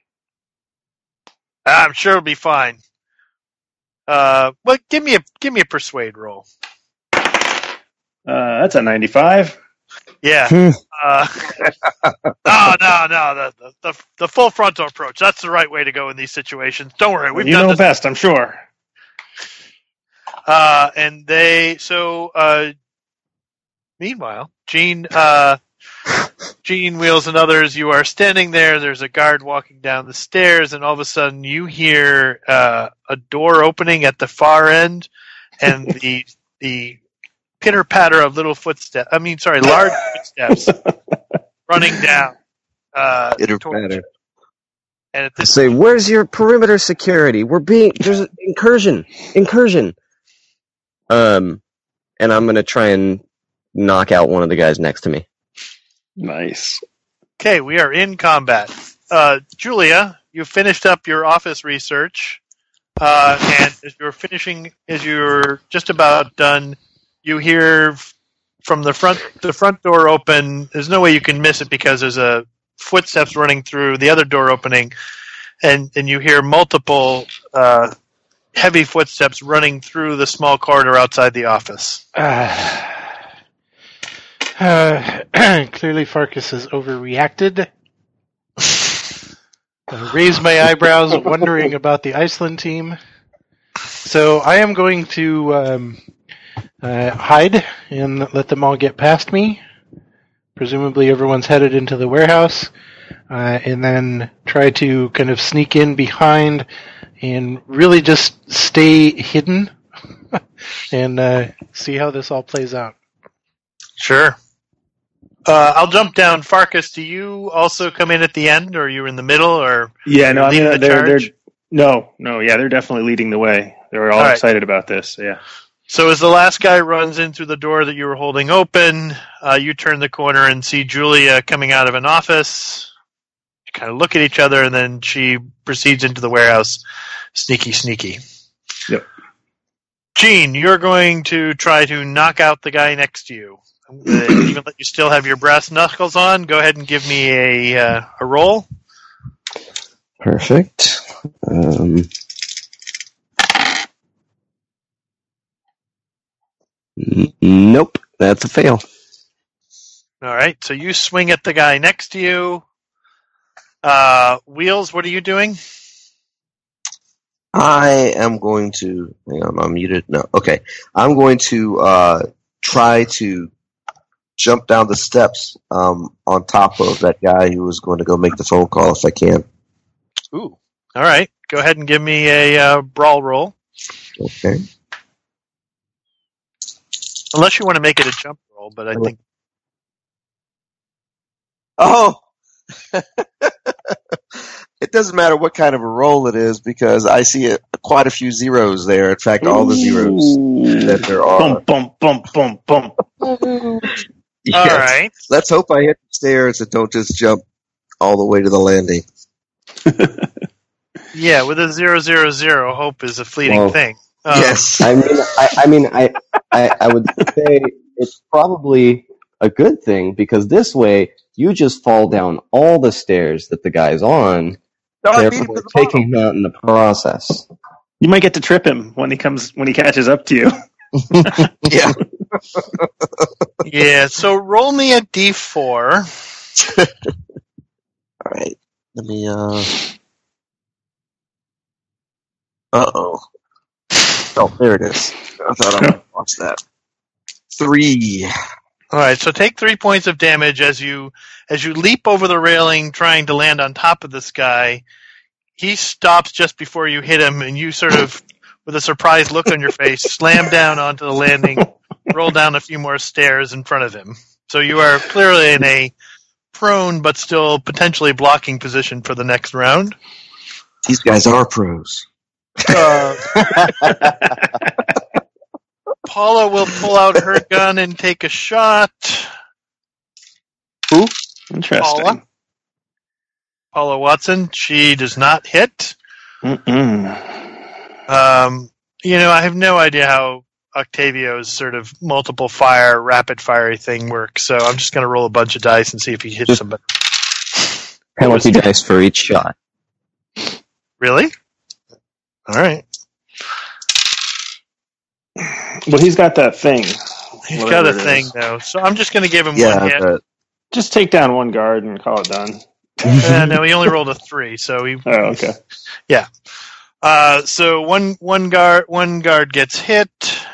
I'm sure it'll be fine. Uh, well, give me a give me a persuade roll. that's a ninety-five. Yeah. uh, no, no, no. The, the the the full frontal approach. That's the right way to go in these situations. Don't worry, we've you done know this. best, I'm sure. Uh, and they so. Uh, meanwhile, Gene, uh, Gene, Wheels, and others, you are standing there. There's a guard walking down the stairs, and all of a sudden, you hear uh, a door opening at the far end, and the the pitter patter of little footsteps. I mean, sorry, large footsteps running down. Uh, Pitter towards patter. you. And at I this say, where's your perimeter security? We're being there's an incursion, incursion. Um, and I'm gonna try and knock out one of the guys next to me. Nice. Okay, we are in combat. Uh, Julia, you finished up your office research, uh, and as you're finishing, as you're just about done, you hear from the front the front door open. There's no way you can miss it because there's a footsteps running through the other door opening, and and you hear multiple uh, heavy footsteps running through the small corridor outside the office. Uh, clearly, Farkas has overreacted. I raise my eyebrows, wondering about the Iceland team. So I am going to um, uh, hide and let them all get past me. Presumably everyone's headed into the warehouse, uh, and then try to kind of sneak in behind and really just stay hidden and uh, see how this all plays out. Sure. Uh, I'll jump down. Farkas, do you also come in at the end, or are you in the middle, or Yeah, no, I leading mean, the they're, they're, charge? no, no, yeah, they're definitely leading the way. They're all, All right. excited about this, yeah. So as the last guy runs in through the door that you were holding open, uh, you turn the corner and see Julia coming out of an office. You kind of look at each other, and then she proceeds into the warehouse. Sneaky, sneaky. Yep. Gene, you're going to try to knock out the guy next to you. I'm going to even let you still have your brass knuckles on. Go ahead and give me a uh, a roll. Perfect. Um, n- nope, that's a fail. All right, so you swing at the guy next to you. Uh, Wheels, what are you doing? I am going to. Hang on, I'm muted. No, okay. I'm going to uh, try to jump down the steps um, on top of that guy who was going to go make the phone call if I can. Ooh. All right, go ahead and give me a uh, brawl roll. Okay. Unless you want to make it a jump roll, but I think. Oh! It doesn't matter what kind of a roll it is because I see a, quite a few zeros there. In fact, all the zeros that there are. Bump, bump, bump, bump, bump. Yes. All right. Let's hope I hit the stairs and don't just jump all the way to the landing. Yeah, with a zero zero zero, hope is a fleeting Well, thing. Um, Yes. I mean, I, I mean, I, I, I would say it's probably a good thing because this way you just fall down all the stairs that the guy's on, No, I beat him therefore to the bottom. taking him out in the process. You might get to trip him when he comes, when he catches up to you. Yeah. Yeah, so roll me a d four. All right. Let me, uh... Uh-oh. Oh, there it is. I thought I lost that. Three. All right, so take three points of damage as you as you leap over the railing, trying to land on top of this guy. He stops just before you hit him, and you sort of, with a surprised look on your face, slam down onto the landing, roll down a few more stairs in front of him. So you are clearly in a prone but still potentially blocking position for the next round. These guys are pros. Uh, Paula will pull out her gun and take a shot. Who? Interesting. Paula. Paula Watson. She does not hit. Mm-mm. Um, you know, I have no idea how Octavio's sort of multiple fire, rapid fire thing works, so I'm just going to roll a bunch of dice and see if he hits somebody. Penalty dice for each shot. Really? All right. Well, he's got that thing. He's whatever got a it thing is. though, so I'm just going to give him Yeah, one hit. the- Just take down one guard and call it done. Uh, no, he only rolled a three, so he. Oh, okay. Yeah. Uh, so one one guard one guard gets hit.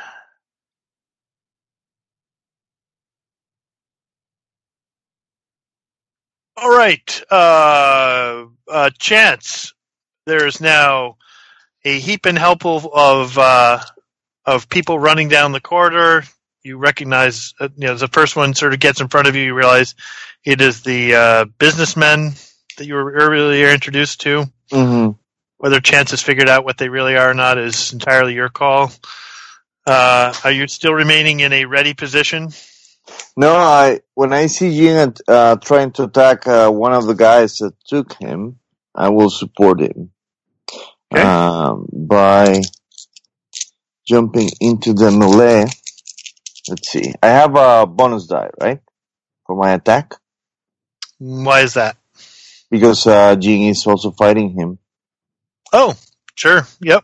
All right. Uh, uh, Chance. There's now a heap and help of of, uh, of people running down the corridor. You recognize, uh, you know, as the first one sort of gets in front of you, you realize it is the uh, businessmen that you were earlier introduced to. Mm-hmm. Whether Chance has figured out what they really are or not is entirely your call. Uh, are you still remaining in a ready position? No, I when I see Jin uh, trying to attack uh, one of the guys that took him, I will support him Okay. um, by jumping into the melee. Let's see. I have a bonus die, right, for my attack Why is that? because uh, Jin is also fighting him. Oh, sure. Yep.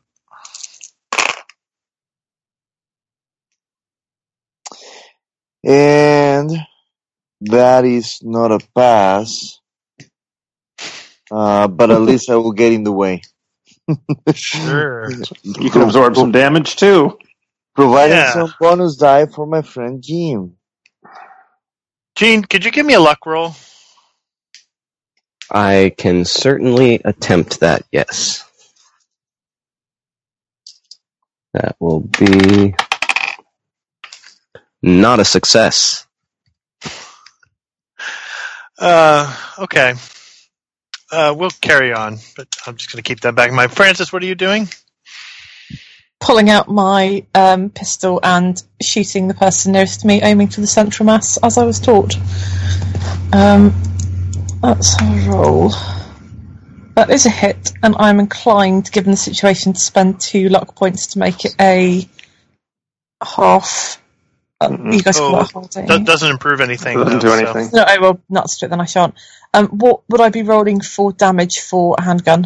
And that is not a pass, uh, but at least I will get in the way. Sure. You can absorb some damage too. Providing Yeah. some bonus die for my friend Jim. Gene, could you give me a luck roll? I can certainly attempt that, yes. That will be not a success. Uh, okay. Uh, we'll carry on, but I'm just going to keep that back in mind. Francis, what are you doing? Pulling out my um, pistol and shooting the person nearest to me, aiming for the central mass, as I was taught. Um, let's have a roll. That is a hit, and I'm inclined, given the situation, to spend two luck points to make it a half. Uh, Mm-mm. you guys call Oh, it a half, don't That you? doesn't improve anything. Doesn't though, do so- anything. No, I will not split, then I shan't. Um, what would I be rolling for damage for a handgun?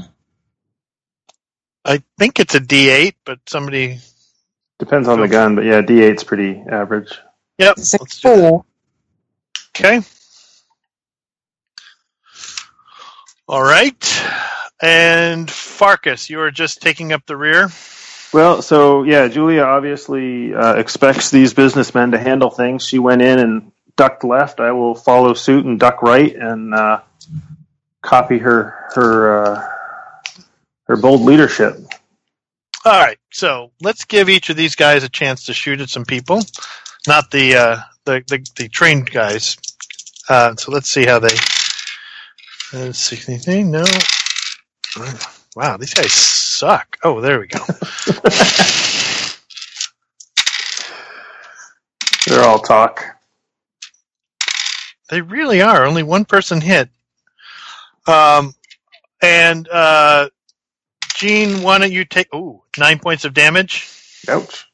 I think it's a D eight, but somebody. Depends on the gun, but yeah, D eight's pretty average. Yep. It's a let's do that. four. Okay. All right. And Farkas, you are just taking up the rear. Well, so yeah, Julia obviously uh, expects these businessmen to handle things. She went in and ducked left. I will follow suit and duck right and uh, copy her her uh, her bold leadership. All right. So let's give each of these guys a chance to shoot at some people, not the uh, the, the the trained guys. Uh, so let's see how they. Let's see anything. No. Wow, these guys suck. Oh, there we go. They're all talk. They really are. Only one person hit. Um, and uh, Gene, why don't you take? Ooh, nine points of damage. Ouch.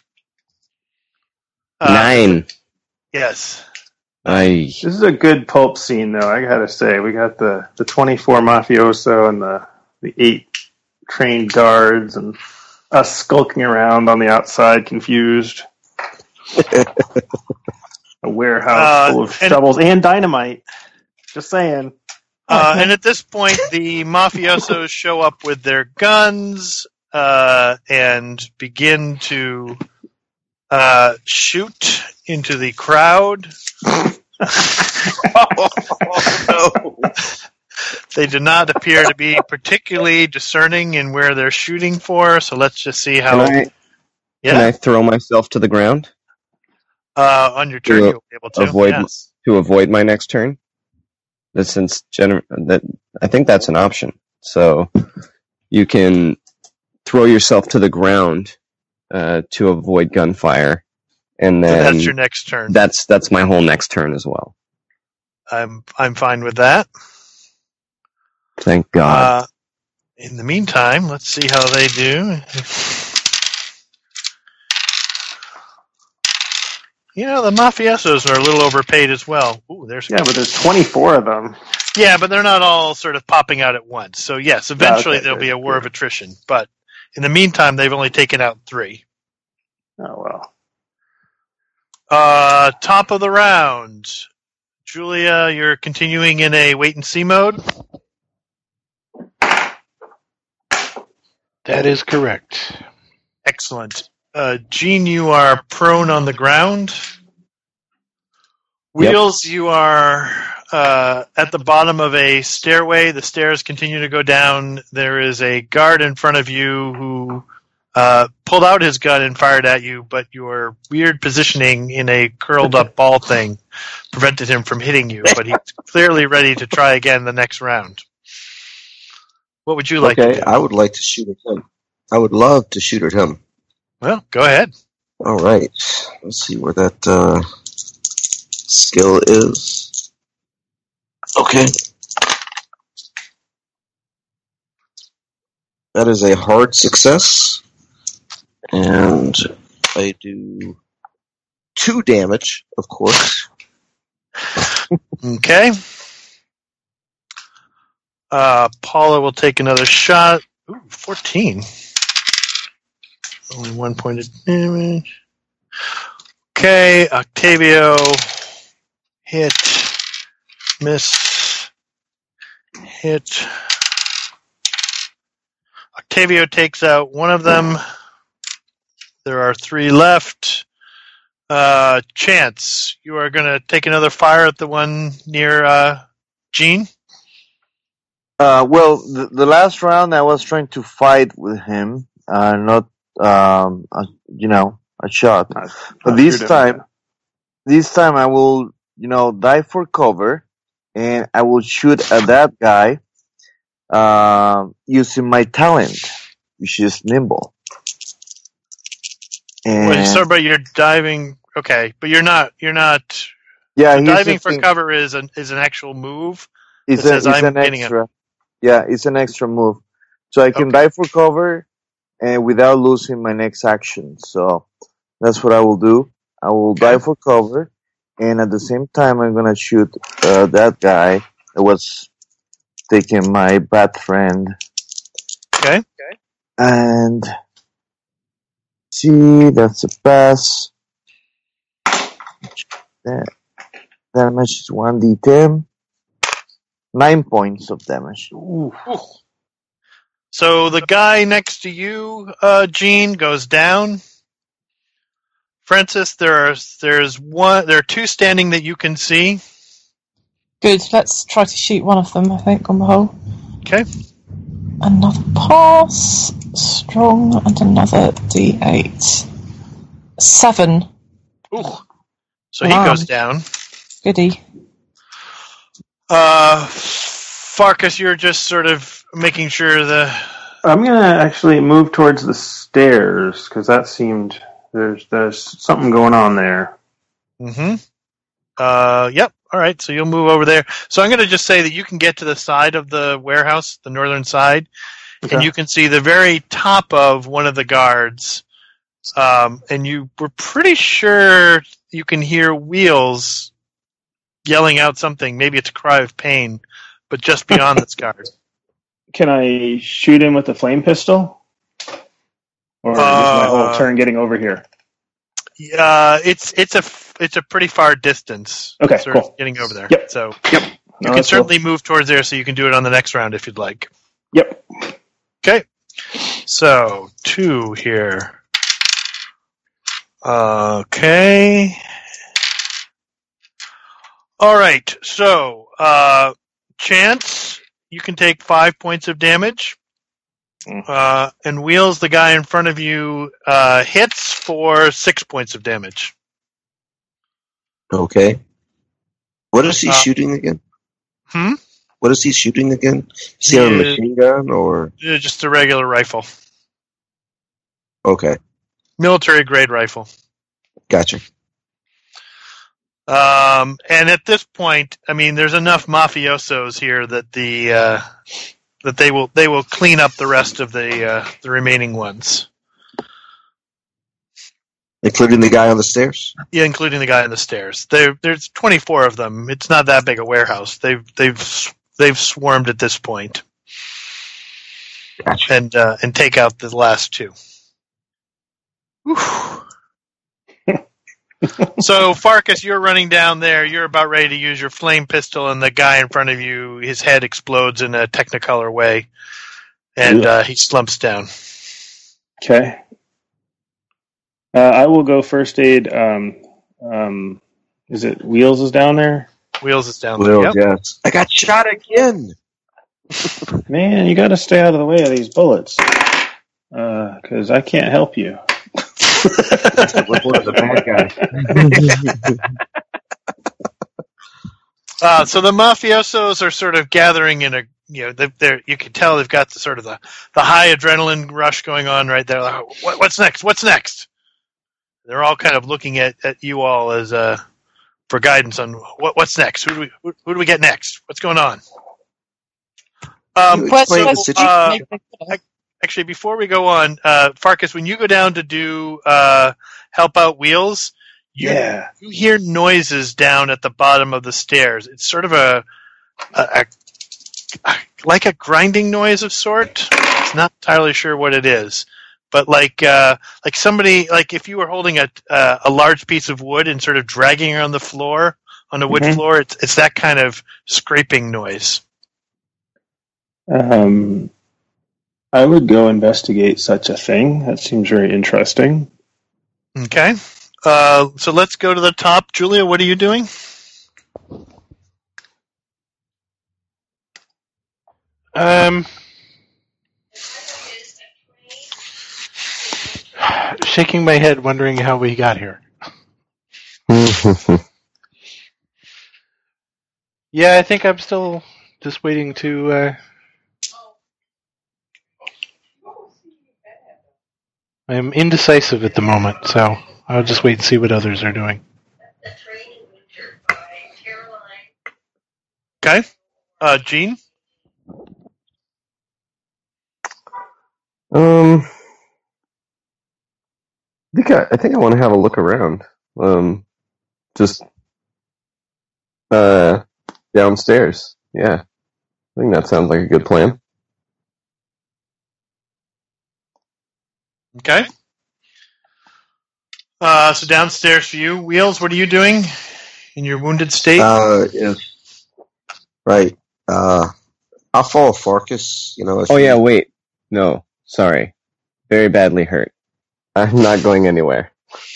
Uh, Nine. Yes. I This is a good pulp scene, though. I gotta say, we got the, the twenty-four mafioso and the the eight trained guards, and us skulking around on the outside, confused. A warehouse Uh, full of and- shovels and dynamite. Just saying. Uh, and at this point, the mafiosos show up with their guns uh, and begin to uh, shoot into the crowd. oh, no. They do not appear to be particularly discerning in where they're shooting for, so let's just see how. can I can yeah, I throw myself to the ground uh, on your turn to you'll be able to. avoid yes. to avoid my next turn? That since gener- that I think that's an option. So you can throw yourself to the ground uh, to avoid gunfire, and So then that's your next turn. that's that's my whole next turn as well. I'm I'm fine with that. Thank God. Uh, in the meantime, let's see how they do. You know, the mafiosos are a little overpaid as well. Ooh, there's Yeah, but there's twenty-four of them. yeah, but they're not all sort of popping out at once. So yes, eventually okay, there'll good, be a war good. of attrition. But in the meantime, they've only taken out three. Oh, well. Uh, top of the round. Julia, you're continuing in a wait-and-see mode? That is correct. Excellent. Uh, Gene, you are prone on the ground. Wheels, you are uh, at the bottom of a stairway. The stairs continue to go down. There is a guard in front of you who uh, pulled out his gun and fired at you, but your weird positioning in a curled-up ball thing prevented him from hitting you, but he's clearly ready to try again the next round. What would you like okay, to do? I would like to shoot at him. I would love to shoot at him. Well, go ahead. All right. Let's see where that uh, skill is. Okay. That is a hard success. And I do two damage, of course. Okay. Uh, Paula will take another shot. Ooh, fourteen. Only one point of damage. Okay, Octavio. Hit. Miss. Hit. Octavio takes out one of them. There are three left. Uh, Chance, you are going to take another fire at the one near uh, Gene? Uh, well, the, the last round I was trying to fight with him, uh, not, um, a, you know, a shot. Not- But not this shoot him, time, yeah. this time I will, you know, dive for cover, and I will shoot at that guy, uh, using my talent, which is nimble. And Well, so, but you're diving. Okay, but you're not. You're not. yeah, So here's diving the for thing. cover is an is an actual move. It's, It a, says it's I'm an getting it. extra. Yeah, it's an extra move. So I can Okay. dive for cover and without losing my next action. So that's what I will do. I will Okay. dive for cover, and at the same time, I'm gonna shoot uh, that guy that was taking my bad friend. Okay. And see, that's a pass. That damage is one d ten. Nine points of damage. So the guy next to you, uh, Gene, goes down. Francis, there are there's one. There are two standing that you can see. Good. Let's try to shoot one of them, I think, on the whole. Okay. Another pass. Strong. And another d eight. Seven. Ooh. So he Wow. goes down. Goody. Uh, Farkas, you're just sort of making sure the. I'm gonna actually move towards the stairs because that seemed there's there's something going on there. Mm-hmm. Uh, yep. All right. So you'll move over there. So I'm going to just say that you can get to the side of the warehouse, the northern side, and Okay. you can see the very top of one of the guards. Um, and you were pretty sure you can hear Wheels yelling out something. Maybe it's a cry of pain, but just beyond this guard. Can I shoot him with the flame pistol, or is my whole Uh, turn getting over here? Uh, it's it's a it's a pretty far distance. Okay, sort of cool. getting over there. Yep. So Yep. you No, can that's certainly move towards there, so you can do it on the next round if you'd like. cool. Yep. Okay. So two here. Okay. All right. So uh, Chance, you can take five points of damage. Uh, and Wheels, the guy in front of you, uh, hits for six points of damage. Okay. What is he Uh, shooting again? Hmm? What is he shooting again? Does he have a He- machine gun or? Uh, Just a regular rifle. Okay, Military grade rifle. gotcha. Um, and at this point, I mean, there's enough mafiosos here that the uh, that they will they will clean up the rest of the uh, the remaining ones, Including the guy on the stairs? yeah, including the guy on the stairs. There, there's twenty-four of them. It's not that big a warehouse. They've they've they've swarmed at this point, Gotcha. and uh, and take out the last two. Whew. So, Farkas, you're running down there. You're about ready to use your flame pistol, and the guy in front of you, his head explodes in a Technicolor way, and uh, he slumps down. Okay. Uh, I will go first aid. Um, um, is it Wheels is down there? Wheels is down Well, there. Yep. yes. I got shot again. Man, you got to stay out of the way of these bullets, because uh, I can't help you. Report the bad guy. uh, so the mafiosos are sort of gathering in a, you know, they're, they're, you can tell they've got the sort of the, the high adrenaline rush going on right there. Like, what, what's next? What's next? They're all kind of looking at, at you all as uh, for guidance on what, what's next. Who do we who, who do we get next? What's going on? Um, You explain so, the situation. uh, actually, before we go on, uh, Farkas, when you go down to do uh, help out Wheels, you, Yeah. you hear noises down at the bottom of the stairs. It's sort of a, a, a, a like a grinding noise of sort. It's not entirely sure what it is, but like uh, like somebody, like if you were holding a uh, a large piece of wood and sort of dragging it on the floor, on a wood Mhm. floor, it's it's that kind of scraping noise. Um, I would go investigate such a thing. That seems very interesting. Okay. Uh, so let's go to the top. Julia, what are you doing? Um, shaking my head, wondering how we got here. Yeah, I think I'm still just waiting to. Uh, I'm indecisive at the moment, so I'll just wait and see what others are doing. Okay. Uh, Gene? Um, I think I, I think I want to have a look around. Um, just uh, downstairs. Yeah, I think that sounds like a good plan. Okay. Uh, so downstairs for you. Wheels, what are you doing in your wounded state? Uh, yes. Right. Uh, I'll follow Farkas, you know. If Oh he- yeah, wait. No, sorry. Very badly hurt. I'm not going anywhere.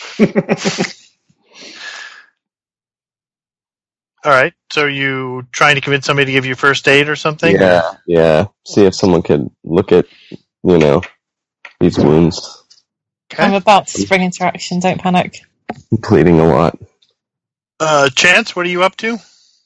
All right. So are you trying to convince somebody to give you first aid or something? Yeah, yeah. See if someone could look at, you know, these wounds. Okay. I'm about to spring into action, don't panic. I'm bleeding a lot. Uh, Chance, what are you up to?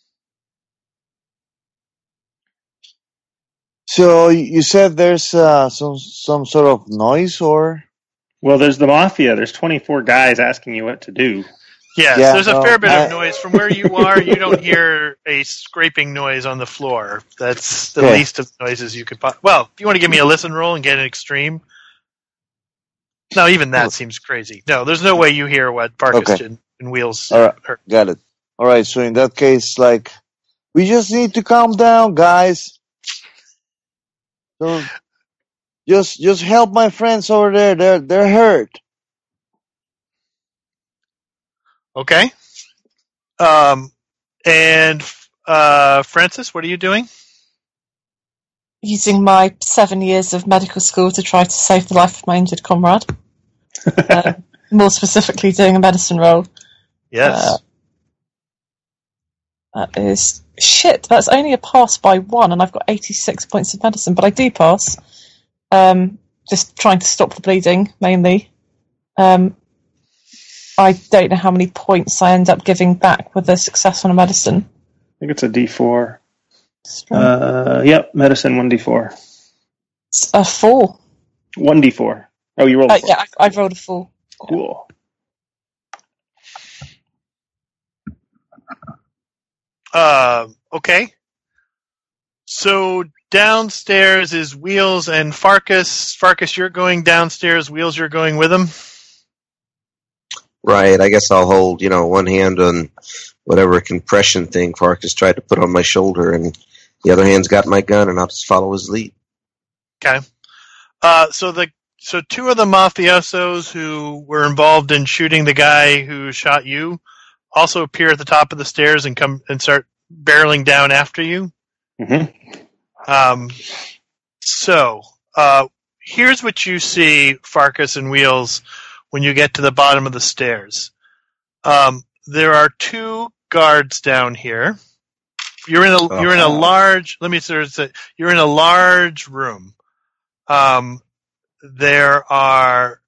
So you said there's uh, some some sort of noise, or Well, there's the mafia. There's twenty-four guys asking you what to do. Yes, Yeah, there's a no, fair bit I- of noise. From where you are, you don't hear a scraping noise on the floor. That's the Okay. least of the noises you could... Po- well, if you want to give me a listen roll and get an extreme... No, even that seems crazy. No, there's no way you hear what Farkas Okay. and, and Wheels All right. heard. got it? All right. So in that case, like, we just need to calm down, guys. So just just help my friends over there. They're they're hurt. Okay. Um, and uh, Francis, what are you doing? Using my seven years of medical school to try to save the life of my injured comrade. uh, more specifically, doing a medicine roll. Yes. Uh, that is shit. That's only a pass by one, and I've got eighty-six points of medicine, but I do pass. Um, just trying to stop the bleeding, mainly. Um, I don't know how many points I end up giving back with a success on a medicine. I think it's a D four. Uh, yep, medicine one D four. It's a four. one D four. Oh, you rolled a Uh, four. yeah, I, I rolled a four. Cool. Uh, okay. So downstairs is Wheels and Farkas. Farkas, you're going downstairs. Wheels, you're going with him. Right. I guess I'll hold, you know, one hand on whatever compression thing Farkas tried to put on my shoulder, and the other hand's got my gun, and I'll just follow his lead. Okay. Uh, so the so two of the mafiosos who were involved in shooting the guy who shot you also appear at the top of the stairs and come and start barreling down after you. Mm-hmm. Um, so uh, here's what you see, Farkas and Wheels, when you get to the bottom of the stairs. Um, there are two guards down here. You're in a Oh, you're in a wow. large. Let me say you're in a large room. Um, there are.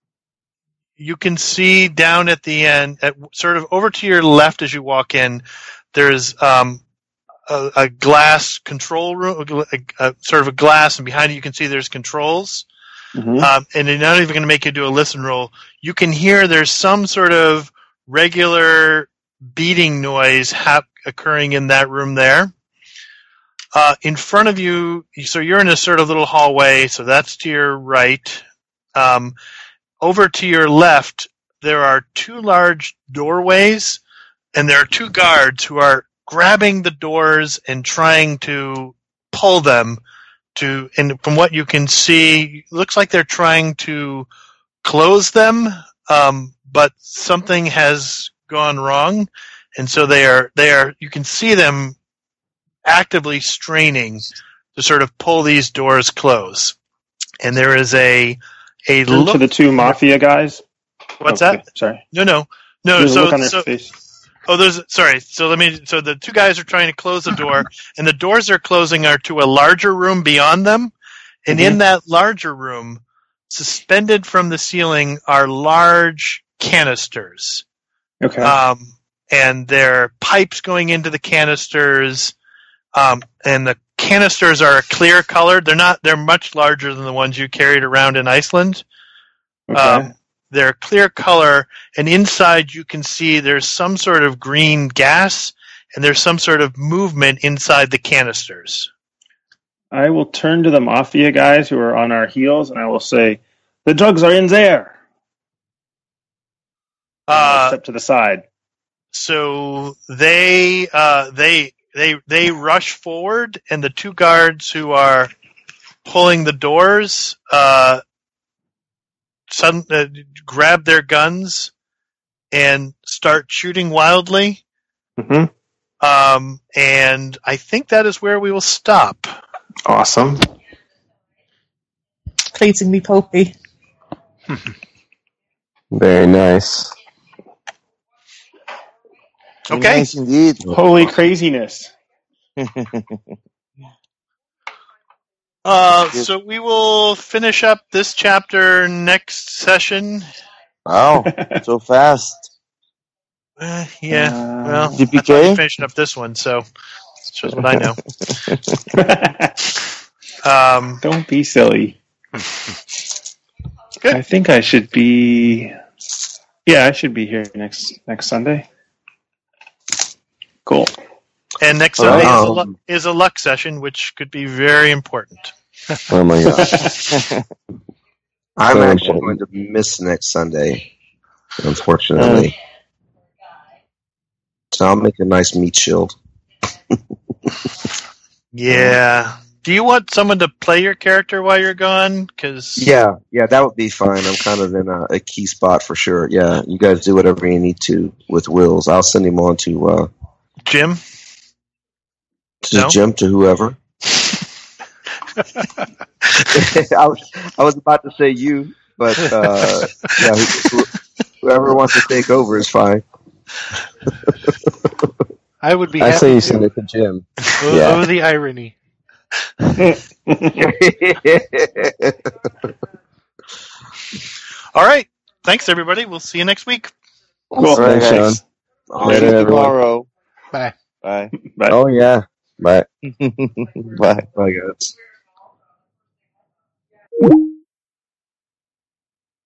You can see down at the end, at sort of over to your left as you walk in. There's um, a, a glass control room, a, a, sort of a glass, and behind it you can see there's controls. Mm-hmm. Um, and they're not even going to make you do a listen roll. You can hear there's some sort of regular beating noise hap- occurring in that room there. Uh, in front of you, so you're in a sort of little hallway, so that's to your right. Um, over to your left, there are two large doorways, and there are two guards who are grabbing the doors and trying to pull them to, and from what you can see, it looks like they're trying to close them, um, but something has gone wrong, and so they are they are you can see them actively straining to sort of pull these doors close. And there is a a Turn look to the two mafia guys. What's Okay, that? Sorry. No, no, no. There's a so look on their so face. oh, there's sorry. So let me. So the two guys are trying to close the door, and the doors they're closing are to a larger room beyond them. And Mhm. in that larger room, suspended from the ceiling, are large canisters. Okay. Um, and there are pipes going into the canisters, um, and the canisters are a clear color. They're not. They're much larger than the ones you carried around in Iceland. okay. Um, they're clear color, and inside you can see there's some sort of green gas, and there's some sort of movement inside the canisters. I will turn to the mafia guys who are on our heels, and I will say, "The drugs are in there." And I'll Uh, step to the side. so they uh, they they they rush forward, and the two guards who are pulling the doors uh, sudden, uh, grab their guns and start shooting wildly. Mm-hmm. Um, and I think that is where we will stop. Awesome. Pleasingly pulpy. Very nice. Okay. Nice indeed. Holy craziness. Uh, so we will finish up this chapter next session. Wow, so fast. Uh, yeah, Uh, well, D P I thought you K? finishing up this one, so it shows what I know. Um, Don't be silly. Good. I think I should be. Yeah, I should be here next next Sunday. Cool. and next All Sunday right. is, a luck, is a luck session, which could be very important. Oh my god. I'm So actually important. going to miss next Sunday, unfortunately. So I'll make a nice meat shield. Yeah. Do you want someone to play your character while you're gone? Because Yeah, yeah, that would be fine. I'm kind of in a, a key spot for sure. Yeah, you guys do whatever you need to with Wills. I'll send him on to uh, Jim. to No? Jim, to whoever. I was I was about to say you, but uh, yeah, who, whoever wants to take over is fine. I would be I happy say you to. send it to Jim. Oh, Yeah. oh, the irony. All right. Thanks, everybody. We'll see you next week. Cool. All right, Thanks, guys. Sean. I'll Later, see you everyone. tomorrow. Bye. Bye. Bye. Oh yeah. Bye. Bye. Bye, guys.